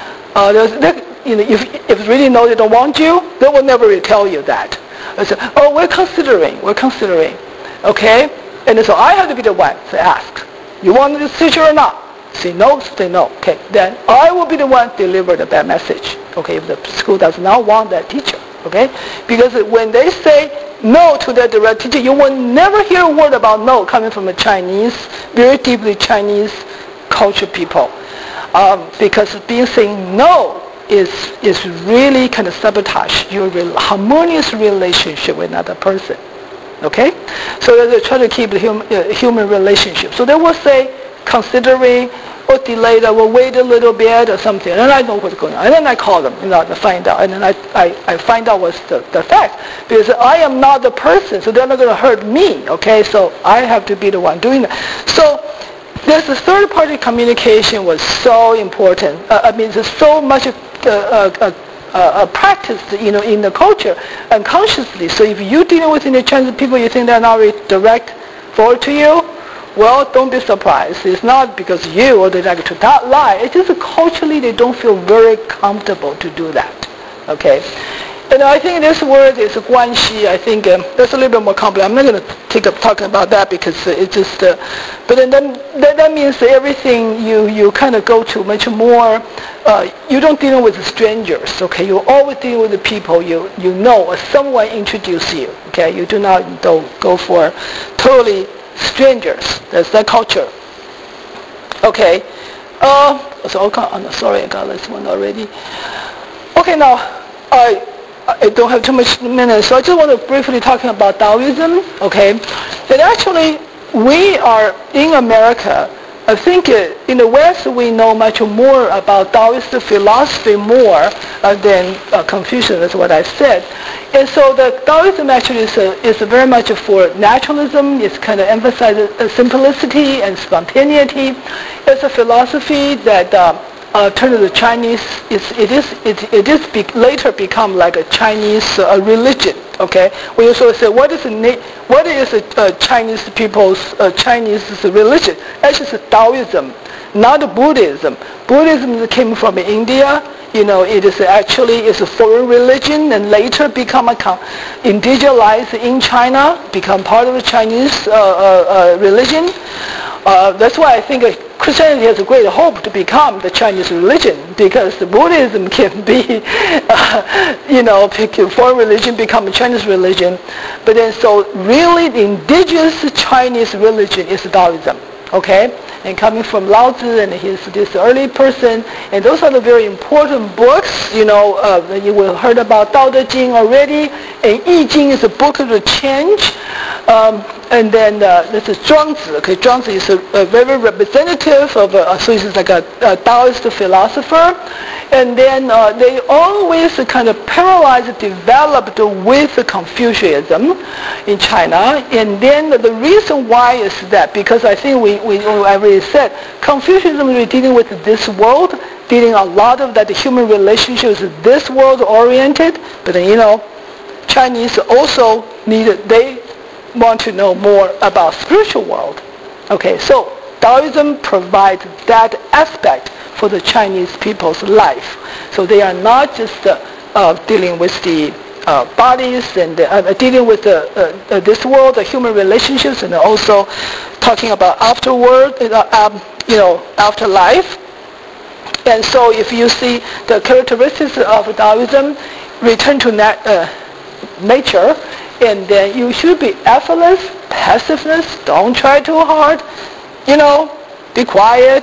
If really know they don't want you, they will never really tell you that. I say, we're considering. Okay, and so I have to be the one to ask. You want this teacher or not? Say no, say no. Okay, then I will be the one to deliver the bad message. Okay, if the school does not want that teacher. Okay, because when they say no to that direct teacher, you will never hear a word about no coming from a Chinese, very deeply Chinese culture people. Because saying no is really kind of sabotage your harmonious relationship with another person. Okay, so they try to keep the human relationship. So they will say, considering or delay that, will wait a little bit or something, and I know what's going on. And then I call them, to find out. And then I find out what's the fact. Because I am not the person, so they're not going to hurt me, okay? So I have to be the one doing that. So there's the third-party communication was so important. There's so much practiced, in the culture unconsciously. So if you're dealing with the Chinese people, you think they're not really direct forward to you, well, don't be surprised. It's not because you or they like to not lie. It's just culturally they don't feel very comfortable to do that. Okay? And I think this word is guanxi. I think that's a little bit more complicated. I'm not going to take up talking about that because it's just, but then that means everything you kind of go to much more, you don't deal with strangers, okay? You're always dealing with the people you know or someone introduce you, okay? You don't go for totally strangers. That's that culture. Okay. Sorry, I got this one already. Okay, now I don't have too much minutes, so I just want to briefly talking about Taoism. Okay, that actually we are in America. I think in the West we know much more about Taoist philosophy more than Confucius. That's what I said. And so the Taoism actually is very much for naturalism. It's kind of emphasizes simplicity and spontaneity. It's a philosophy that turned to the Chinese. Later become like a Chinese religion. Okay, we also say what is a Chinese people's Chinese religion? Actually, it's Taoism, not Buddhism. Buddhism came from India. It is actually a foreign religion and later become indigenized in China, become part of the Chinese religion. That's why I think Christianity has a great hope to become the Chinese religion because the Buddhism can be, foreign religion become a Chinese religion. But then so really the indigenous Chinese religion is Taoism, okay? And coming from Lao Tzu and this early person, and those are the very important books. You will heard about Tao Te Ching already, and I Ching is a book of the change. And then this is Zhuangzi. Okay, Zhuangzi is a very representative of, so he's like a Taoist philosopher. And then they always kind of parallelized, developed with Confucianism in China. And then the reason why is that because I think we already said Confucianism is dealing with this world, dealing a lot of that the human relationships is this world oriented. But then Chinese also they want to know more about spiritual world. Okay, so Taoism provides that aspect for the Chinese people's life. So they are not just dealing with the bodies and dealing with this world, the human relationships, and also talking about afterlife. And so if you see the characteristics of Taoism, return to nature, and then you should be effortless, passiveness, don't try too hard, be quiet,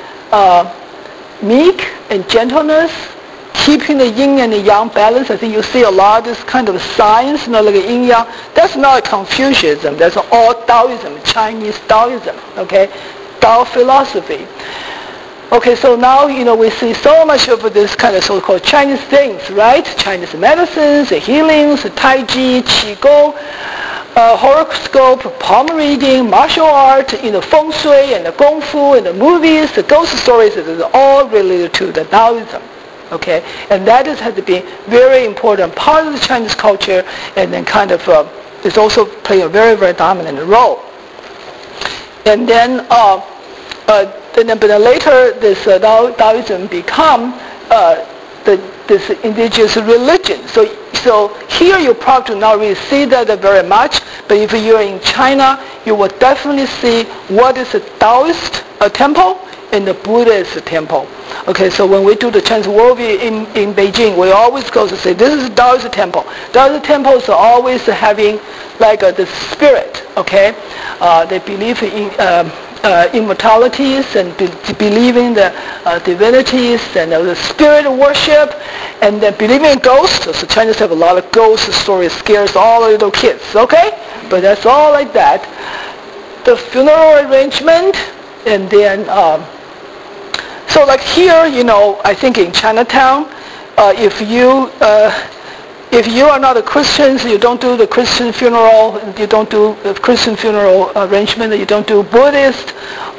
meek and gentleness, keeping the yin and the yang balance. I think you see a lot of this kind of science, like a yin yang. That's not Confucianism. That's all Taoism, Chinese Taoism, okay? Tao philosophy. Okay, so now, we see so much of this kind of so-called Chinese things, right? Chinese medicines, healings, Tai Chi, Qigong, horoscope, palm reading, martial art, Feng Shui, and the Kung Fu, and the movies, the ghost stories, it is all related to the Taoism. Okay, and that has to be very important part of the Chinese culture, and then kind of is also playing a very, very dominant role. And then, but later this Taoism become this indigenous religion. So here you probably not really see that very much, but if you're in China, you will definitely see what is a Taoist temple and the Buddhist temple. Okay, so when we do the Chinese worldview in Beijing, we always go to say this is Taoist temple. Taoist temples are always having like the spirit. Okay, they believe in immortalities and believe in the divinities and the spirit worship, and then believing in ghosts. So Chinese have a lot of ghost stories, scares all the little kids. Okay, but that's all like that. The funeral arrangement, and then so like here, I think in Chinatown, if you are not a Christian, so you don't do the Christian funeral, you don't do the Christian funeral arrangement, you don't do Buddhist,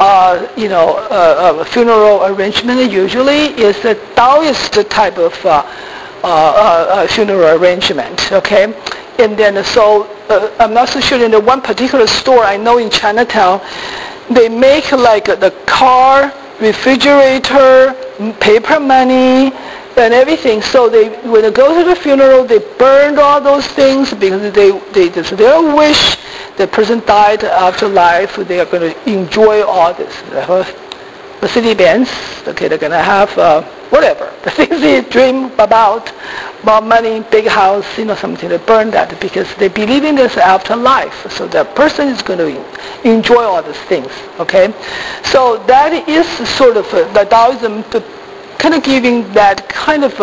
funeral arrangement. Usually is a Taoist type of funeral arrangement. Okay, and then so I'm not so sure in the one particular store I know in Chinatown, they make like the car, refrigerator, paper money, and everything. So when they go to the funeral, they burned all those things because it's their wish. The person died after life. They are going to enjoy all this. Mercedes-Benz. Okay, they're going to have whatever the things they dream about money, big house, something. They burn that because they believe in this afterlife. So the person is going to enjoy all these things. Okay, so that is sort of the Taoism. Kind of giving that kind of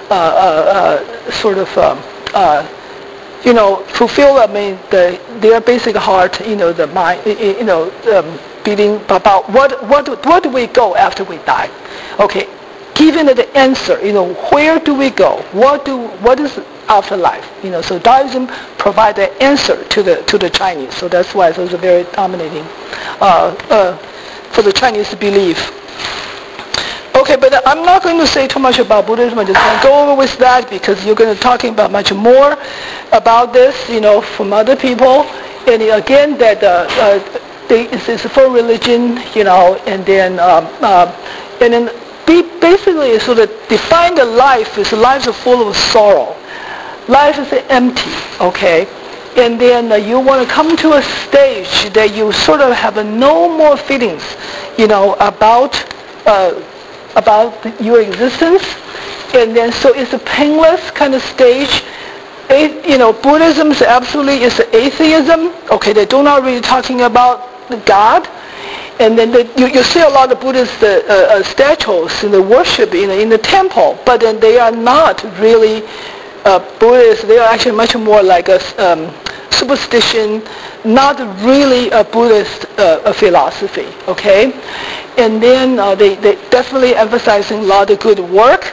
fulfill their basic heart, the mind, beating about what do we go after we die? Okay, given the answer, where do we go? What is afterlife? So Taoism provide the answer to the Chinese. So that's why it's also very dominating for the Chinese belief. Okay, but I'm not going to say too much about Buddhism. I'm just going to go over with that because you're going to talking about much more about this, from other people. And again, that it's a full religion, and then basically sort of define the life as lives are full of sorrow. Life is empty. Okay. And then you want to come to a stage that you sort of have no more feelings. about your existence. And then so it's a painless kind of stage. Buddhism is absolutely is atheism. Okay, they do not really talking about God. And then you see a lot of Buddhist statues in the worship in the temple, but then they are not really Buddhist. They are actually much more like a superstition, not really a Buddhist philosophy. Okay, and then they definitely emphasizing a lot of good work.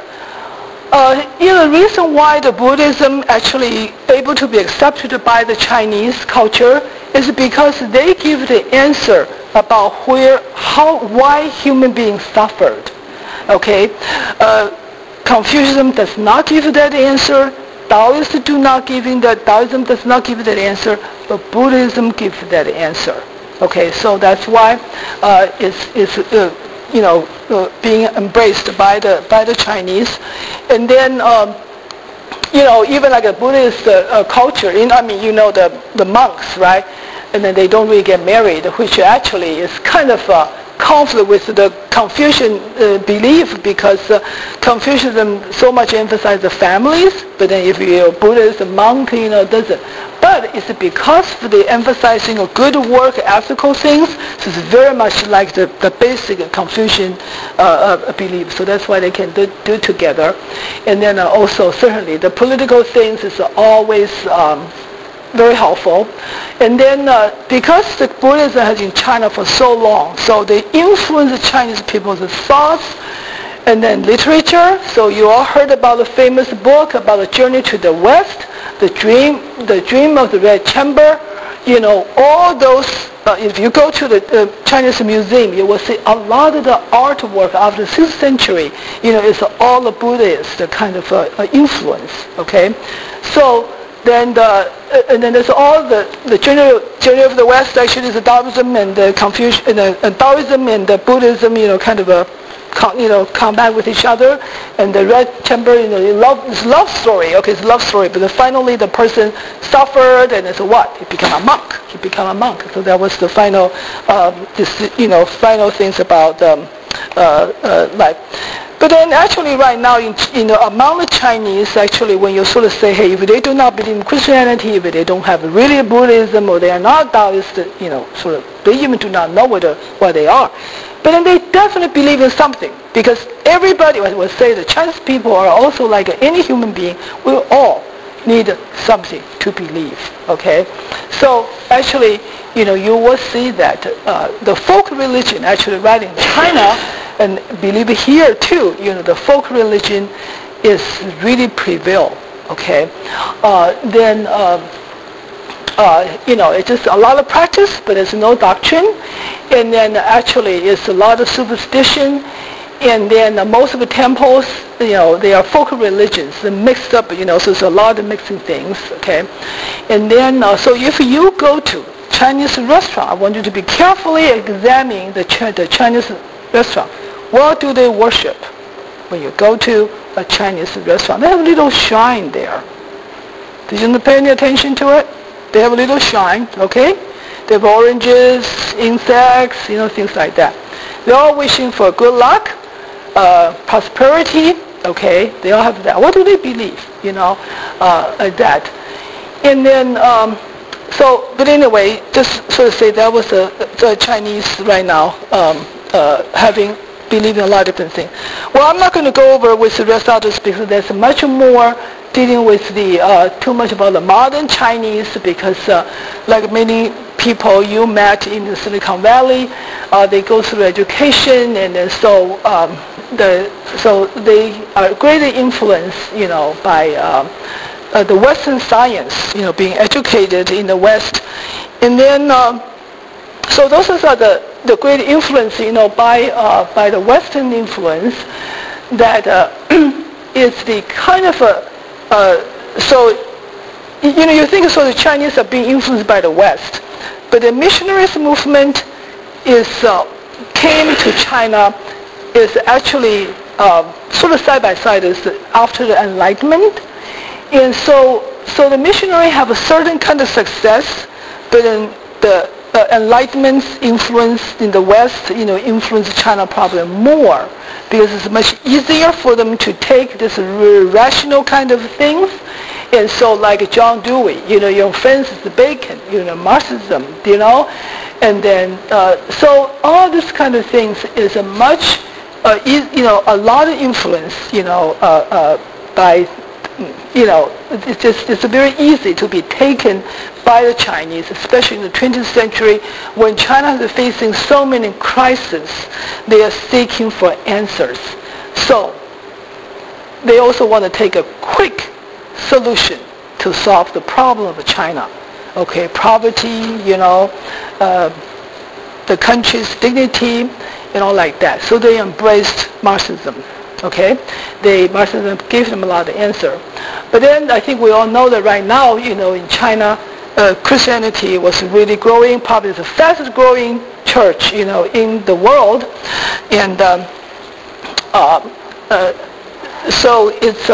The reason why the Buddhism actually able to be accepted by the Chinese culture is because they give the answer about why human beings suffered. Okay, Confucianism does not give that answer. Taoism does not give that answer, but Buddhism gives that answer. Okay, so that's why it's being embraced by the Chinese. And then even like a Buddhist culture, the monks, right? And then they don't really get married, which actually is kind of a conflict with the Confucian belief, because Confucianism so much emphasizes the families, but then if you're Buddhist, a monk, doesn't. But it's because they emphasizing a good work, ethical things. So it's very much like the basic Confucian belief. So that's why they can do together. And then also certainly the political things is always very helpful. And then because the Buddhism has been in China for so long, so they influence the Chinese people's thoughts and then literature. So you all heard about the famous book about the journey to the West, the dream of the Red Chamber. All those. If you go to the Chinese museum, you will see a lot of the artwork of the 6th century. It's all the Buddhist kind of influence. Okay, so. And then there's all the journey of the West. Actually, is the Taoism and the Confucian, and Taoism and the Buddhism, kind of combat with each other. And the Red Chamber, it's love story. Okay, it's a love story. But then finally, the person suffered, and it's what? He became a monk. So that was the final, final things about life. But then actually right now, among the Chinese, actually, when you sort of say, hey, if they do not believe in Christianity, if they don't have really Buddhism, or they are not Taoist, sort of, they even do not know what they are. But then they definitely believe in something, because everybody, I would say, the Chinese people are also like any human being. We all need something to believe. Okay, so actually, you will see that the folk religion, actually, right in China. And believe here too, the folk religion is really prevail. Okay, it's just a lot of practice, but there's no doctrine. And then actually, it's a lot of superstition. And then most of the temples, they are folk religions, they're mixed up. So there's a lot of mixing things. Okay, and then so if you go to Chinese restaurant, I want you to be carefully examining the Chinese restaurant. What do they worship? When you go to a Chinese restaurant, they have a little shrine there. Did you pay any attention to it? They have a little shrine, okay? They have oranges, insects, things like that. They're all wishing for good luck, prosperity, okay? They all have that. What do they believe, like that? And then, but anyway, just sort of say that was the Chinese right now believe in a lot of different things. Well, I'm not going to go over with the rest of this because there's much more dealing with too much about the modern Chinese, because like many people you met in the Silicon Valley, they go through education, and then so they are greatly influenced, by the Western science, being educated in the West, and then so those are the great influence, by the Western influence, that is the kind of so you think so the Chinese are being influenced by the West, but the missionaries movement came to China is actually sort of side by side is after the Enlightenment, and so the missionary have a certain kind of success, but then Enlightenment's influence in the West, influenced China probably more because it's much easier for them to take this rational kind of things. And so like John Dewey, your Francis Bacon, Marxism, and then, so all this kind of things is a much, a lot of influence, by, it's very easy to be taken by the Chinese, especially in the 20th century when China is facing so many crises. They are seeking for answers. So they also want to take a quick solution to solve the problem of China. Okay, poverty, the country's dignity, like that. So they embraced Marxism. Okay, Marxism gave them a lot of answer. But then I think we all know that right now, in China, Christianity was really growing, probably the fastest growing church, in the world. And so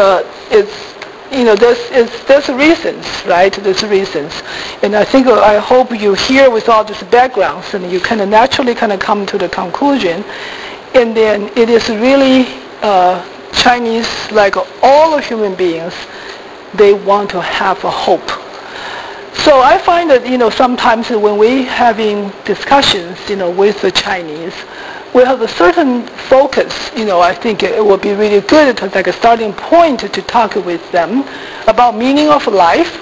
there's reasons, right? There's reasons. And I hope you hear with all these backgrounds and you kind of naturally come to the conclusion. And then it is really Chinese, like all human beings, they want to have a hope. So I find that, sometimes when we're having discussions, with the Chinese, we have a certain focus. I think it would be really good to like a starting point to talk with them about meaning of life.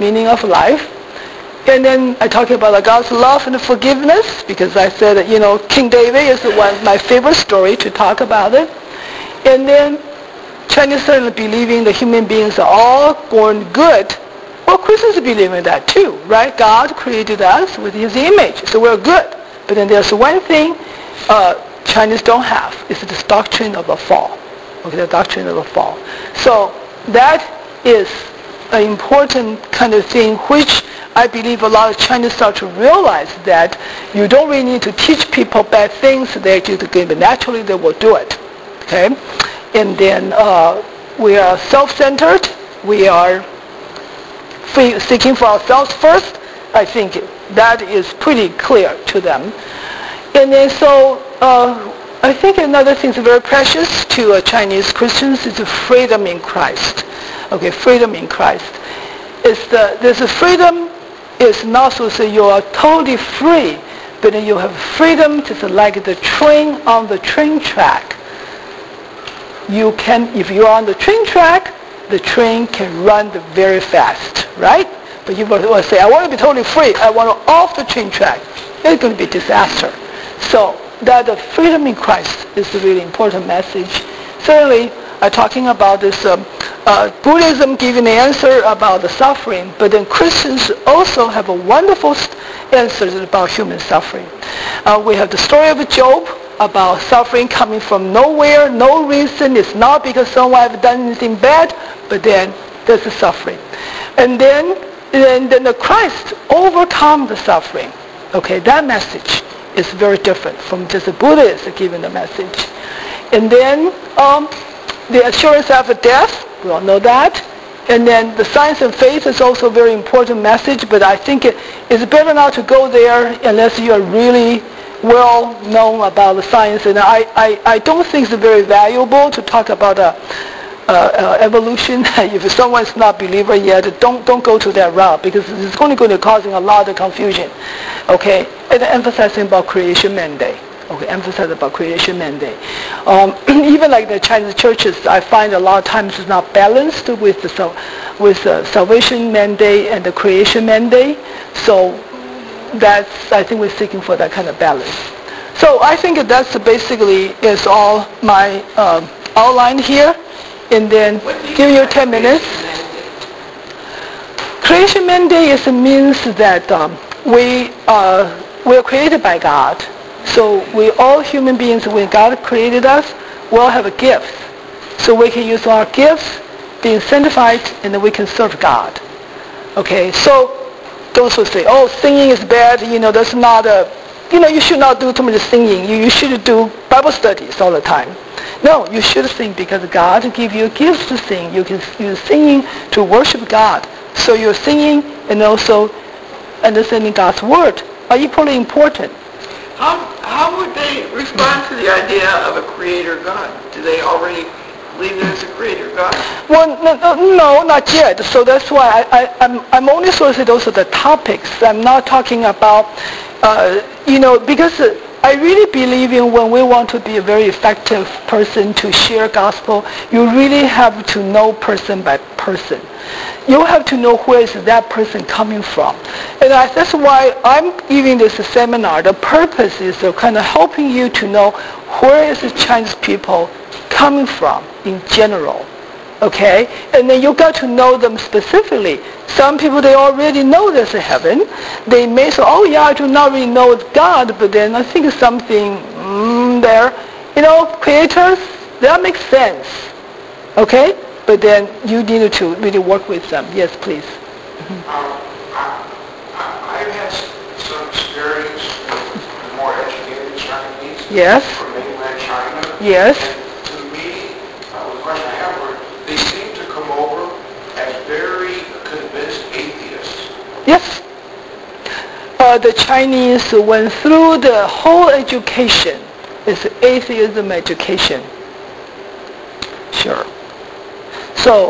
And then I talk about God's love and forgiveness because I said that, King David is one of my favorite story to talk about it. And then Chinese certainly believing that human beings are all born good. Well, Christians believe in that too, right? God created us with His image, so we're good. But then there's one thing Chinese don't have. It's this doctrine of the fall. Okay, the doctrine of the fall. So that is an important kind of thing which I believe a lot of Chinese start to realize that you don't really need to teach people bad things. They just naturally they will do it. Okay, and then we are self-centered. We are seeking for ourselves first. I think that is pretty clear to them. And then so I think another thing that's very precious to Chinese Christians is the freedom in Christ. Okay, freedom in Christ. There's a freedom is not so say you are totally free, but then you have freedom just like the train on the train track. You can, if you are on the train track, the train can run very fast, right? But you will say, I want to be totally free. I want to off the train track. It's going to be disaster. So that the freedom in Christ is a really important message. Certainly, I'm talking about this Buddhism giving the answer about the suffering, but then Christians also have a wonderful answers about human suffering. We have the story of Job about suffering coming from nowhere, no reason. It's not because someone has done anything bad, but then there's the suffering. And then the Christ overcome the suffering. Okay, that message is very different from just the Buddhists giving the message. And then the assurance after death, we all know that. And then the science and faith is also a very important message, but I think it's better not to go there unless you are really well known about the science. And I don't think it's very valuable to talk about evolution. If someone's not a believer yet, don't go to that route because it's only going to cause a lot of confusion. Okay, and emphasizing about creation mandate. Okay, emphasize about creation mandate. Even like the Chinese churches, I find a lot of times it's not balanced with the salvation mandate and the creation mandate. So that's, I think we're seeking for that kind of balance. So I think that's basically is all my outline here. And then give you 10 minutes. Creation mandate means that we are created by God. So we all human beings, when God created us, we all have a gift. So we can use our gifts, be sanctified, and then we can serve God. Okay, so don't say, oh, singing is bad, that's not you should not do too much singing. You should do Bible studies all the time. No, you should sing because God gave you gifts to sing. You're singing to worship God. So you're singing and also understanding God's word are equally important. How would they respond to the idea of a creator God? Do they already believe there's a creator God? Well, no, not yet. So that's why I'm only sort of those are the topics. I'm not talking about, because I really believe in when we want to be a very effective person to share gospel, you really have to know person by person. You have to know where is that person coming from. And that's why I'm giving this seminar. The purpose is to kind of helping you to know where is the Chinese people coming from in general. Okay? And then you got to know them specifically. Some people, they already know there's a heaven. They may say, oh yeah, I do not really know God, but then I think something there. Creators, that makes sense. Okay? But then you need to really work with them. Yes, please. I've had some experience with more educated Chinese Yes. from mainland China. Yes. And to me, the question I have were, they seem to come over as very convinced atheists. Yes. The Chinese went through the whole education. It's atheism education. Sure. So,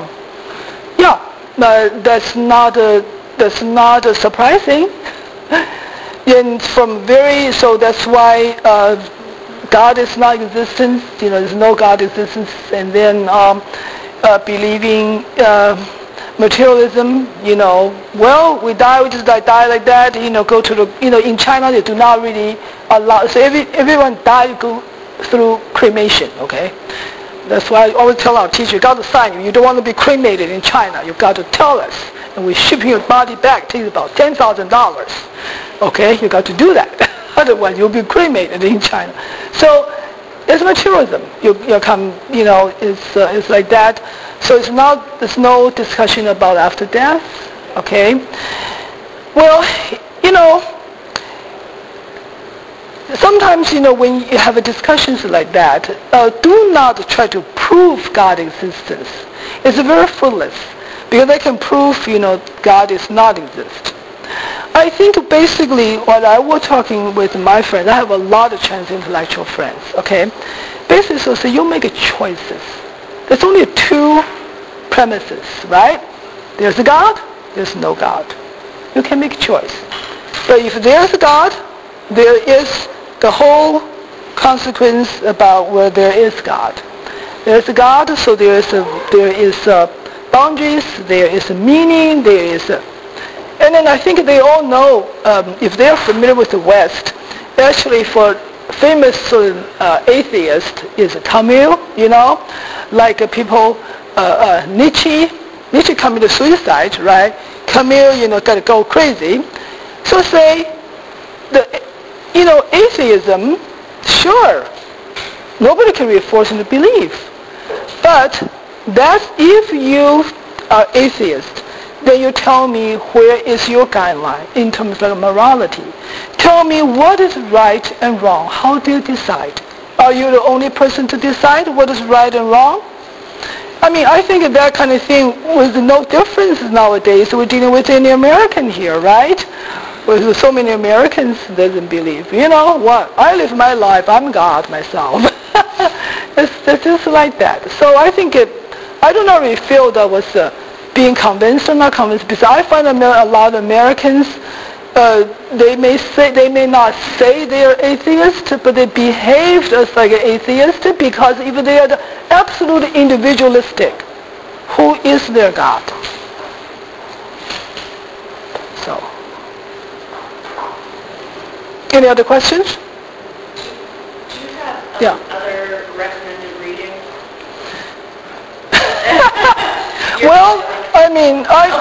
that's not surprising. And so that's why God is not existence. There's no God existence. And then believing materialism. We die, we just die like that. Go to the. In China they do not really allow. So everyone die go through cremation. Okay. That's why I always tell our teacher, you got to sign. You don't want to be cremated in China. You've got to tell us. And we ship your body back. It takes about $10,000. Okay? You got to do that. Otherwise, you'll be cremated in China. So it's materialism. You come, it's like that. So there's no discussion about after death. Okay? Well, sometimes, when you have discussions like that, do not try to prove God's existence. It's very fruitless because they can prove, God is not exist. I think basically what I was talking with my friends, I have a lot of Chinese intellectual friends, okay? Basically, so you make choices. There's only two premises, right? There's a God, there's no God. You can make a choice. But if there's a God, there is the whole consequence about where there is God. There is a God, so there is boundaries, there is a meaning, and then I think they all know, if they are familiar with the West, actually for famous atheist is Camus, like people, Nietzsche committed suicide, right? Camus, got to go crazy. So say, atheism, sure, nobody can be forced to believe. But that's if you are atheist, then you tell me where is your guideline in terms of morality. Tell me what is right and wrong. How do you decide? Are you the only person to decide what is right and wrong? I think that kind of thing was no difference nowadays. We're dealing with any American here, right? With so many Americans doesn't believe. You know what? I live my life. I'm God myself. It's just like that. So I think I do not really feel that was being convinced or not convinced, because I find a lot of Americans, they may not say they are atheists, but they behave just like an atheist because if they are the absolute individualistic, who is their God? So, any other questions? Do you have other recommended reading? Well, let me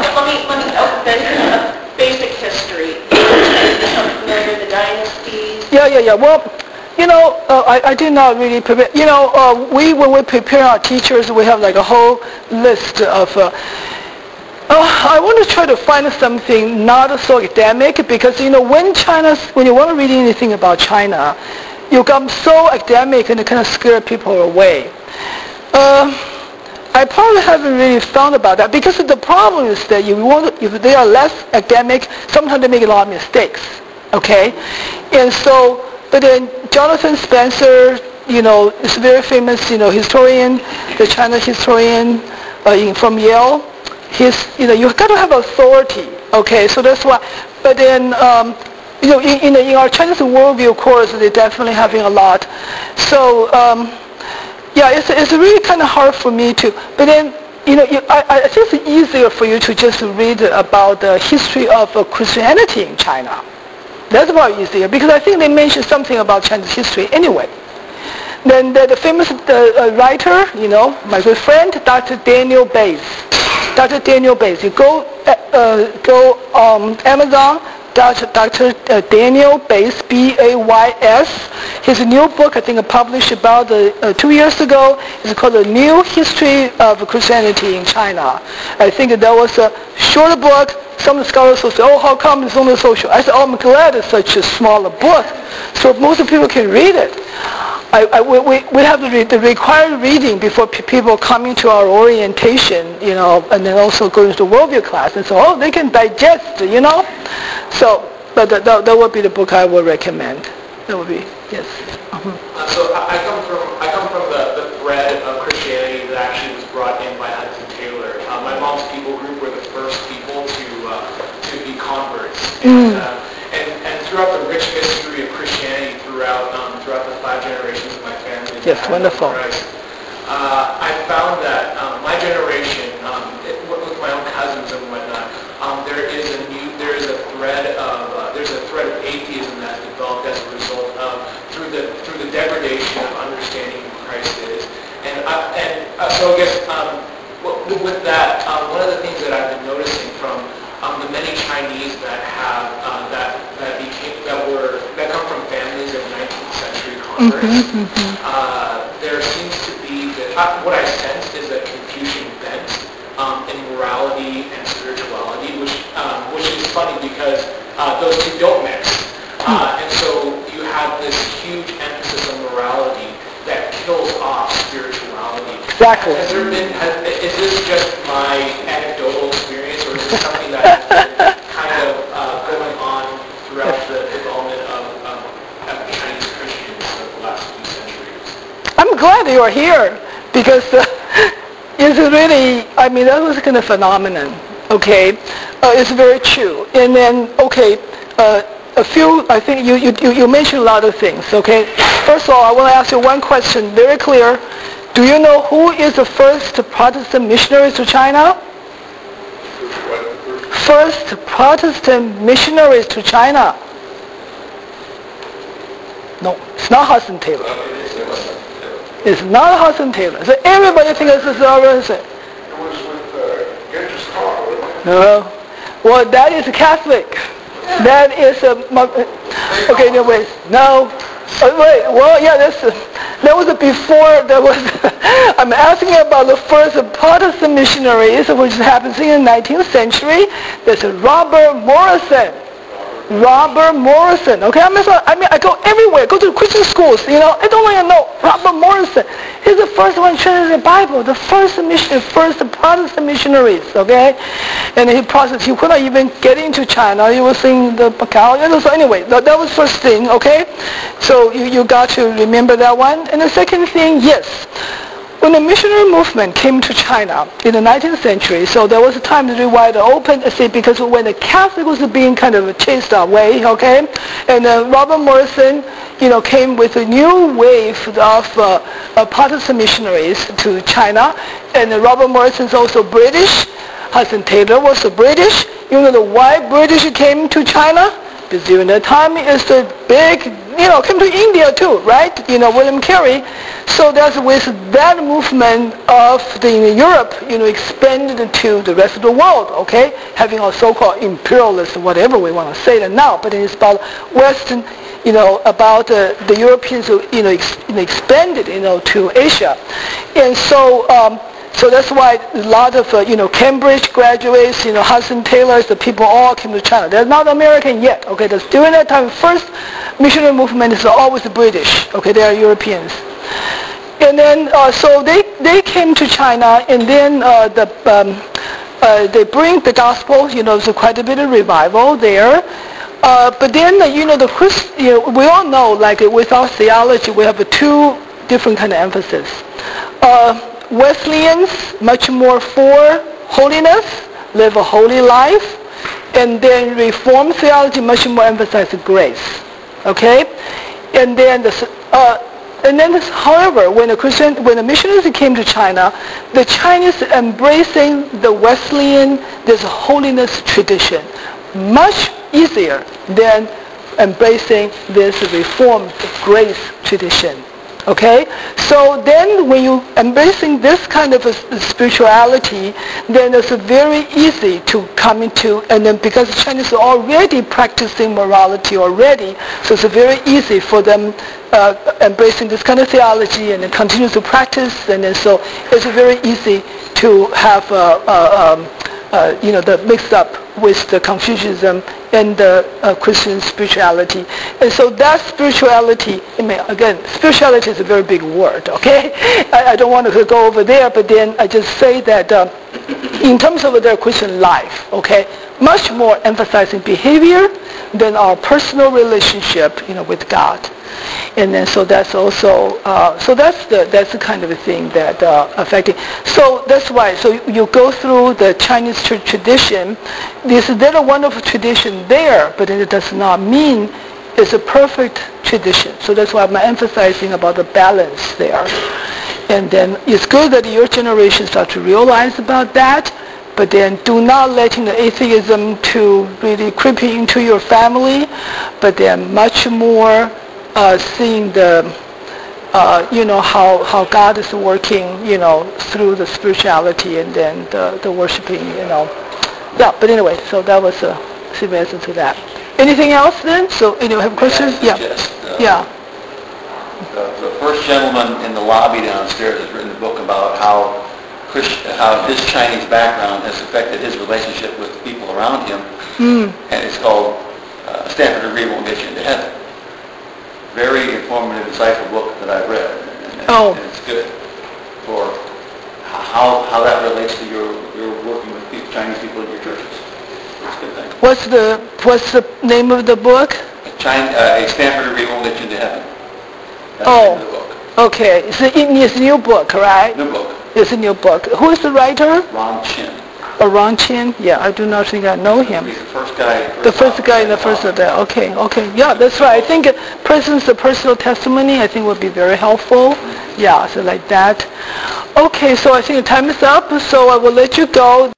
basic history. Become familiar with the dynasties. Yeah. Well, I did not really prepare. When we prepare our teachers, we have like a whole list of. I want to try to find something not so academic, because when you want to read anything about China, you become so academic and it kind of scare people away. I probably haven't really thought about that, because the problem is that if they are less academic, sometimes they make a lot of mistakes. Okay, and so, but then Jonathan Spencer, is a very famous, historian, the China historian from Yale. You've got to have authority. Okay, so that's why. But then, in our Chinese worldview course, they're definitely having a lot. So, it's really kind of hard for me to. But then, I think it's easier for you to just read about the history of Christianity in China. That's about easier because I think they mentioned something about Chinese history anyway. Then the famous writer, my good friend, Dr. Daniel Bays. Dr. Daniel Bays. You go on Amazon, Dr. Daniel Bays, B-A-Y-S. His new book, I think, published about 2 years ago, is called The New History of Christianity in China. I think that was a short book. Some scholars will say, how come it's only social? I said, I'm glad it's such a small book, so most people can read it. We have the required reading before people come into our orientation, and then also go into the worldview class, and so they can digest, So, but that would be the book I would recommend. That would be, yes. So I come from the thread of Christianity that actually was brought in by Hudson Taylor. My mom's people group were the first people to be converts, and throughout the rich history of Christianity throughout the 5 generations of my family. Yes, wonderful. I found that my generation, with my own cousins and whatnot, there's a thread of atheism that's developed as a result of through the degradation of understanding who Christ is, so I guess with that, one of the things that I've been noticing from the many Chinese that have that come from families of 19th century converts, there seems to be what I sense is a Confucian bent in morality and spirituality, which is funny because those two don't mix, and so you have this huge emphasis on morality that kills off spirituality. Exactly. Is this just my anecdotal experience, or is this something that has been kind of going on throughout the development of Chinese Christians of the last few centuries? I'm glad you're here because it's really, that was kind of phenomenon. Okay, it's very true. And then, I think you mentioned a lot of things. Okay, first of all, I want to ask you one question, very clear. Do you know who is the first Protestant missionaries to China? First Protestant missionaries to China. No, it's not Hudson Taylor. It's not Hudson Taylor. So everybody thinks it's Robinson. It was with Genghis Khan, wasn't it? No. Well, that is Catholic. That is okay. Anyways, no. That was before there was. I'm asking about the first Protestant missionaries, which happens in the 19th century. There's Robert Morrison. Robert Morrison. Okay, I go everywhere. Go to Christian schools. I don't even know Robert Morrison. He's the first one translated the Bible. The first Protestant missionaries. Okay, and he could not even get into China. He was in the Macau. So anyway, that was first thing. Okay, so you got to remember that one. And the second thing, yes. When the missionary movement came to China in the 19th century, so there was a time to wide open, because when the Catholic was being kind of chased away, okay, and Robert Morrison, came with a new wave of Protestant missionaries to China, and Robert Morrison is also British. Hudson Taylor was British. You know why British came to China? Because during that time is the big, came to India too, right? William Carey. So that's with that movement of Europe, expanded to the rest of the world, okay? Having a so-called imperialist, whatever we want to say that now, but it's about Western, about the Europeans, expanded, to Asia. And so that's why a lot of, Cambridge graduates, Hudson Taylors, the people all came to China. They're not American yet, okay? That's during that time, first missionary movement is always British, okay? They are Europeans. And then, so they came to China, and then they bring the gospel, there's quite a bit of revival there. But then, we all know, like with our theology, we have two different kind of emphasis. Wesleyans, much more for holiness, live a holy life. And then Reformed theology, much more emphasizes grace. Okay? And then, however, when the missionaries came to China, the Chinese embracing the Wesleyan, this holiness tradition, much easier than embracing this Reformed grace tradition. Okay? So then when you embracing this kind of a spirituality, then it's very easy to come into, and then because the Chinese are already practicing morality already, so it's very easy for them embracing this kind of theology and then continue to practice, and then so it's very easy to have the mix up with the Confucianism and the Christian spirituality. And so that spirituality, again, spirituality is a very big word, okay? I don't want to go over there, but then I just say that in terms of their Christian life, okay, much more emphasizing behavior than our personal relationship, with God. And then so that's also that's the kind of a thing that affecting. So that's why. So you go through the Chinese church tradition. There's a wonderful tradition there, but it does not mean it's a perfect tradition. So that's why I'm emphasizing about the balance there. And then it's good that your generation start to realize about that. But then do not letting the atheism to really creep into your family. But then much more seeing the, how God is working, through the spirituality and then the worshiping, Yeah, but anyway, so that was a simple answer to that. Anything else then? So, have questions? Yeah. Yeah. The first gentleman in the lobby downstairs has written a book about how his Chinese background has affected his relationship with the people around him. And it's called Stanford Degree Won't Get You into Heaven. Very informative, insightful book that I've read. And it's good for how that relates to your working with Chinese people in your churches. It's a good thing. What's the name of the book? A Stanford Degree Won't Get You into Heaven. That's the name of the book. Okay. It's a new book, right? New book. It's a new book. Who is the writer? Ron Chin. Ron Chin? Yeah, I do not think I know him. He's the first guy. The first guy in the first of that. Okay. Yeah, that's right. I think the personal testimony, I think would be very helpful. Yeah, so like that. Okay, so I think the time is up, so I will let you go.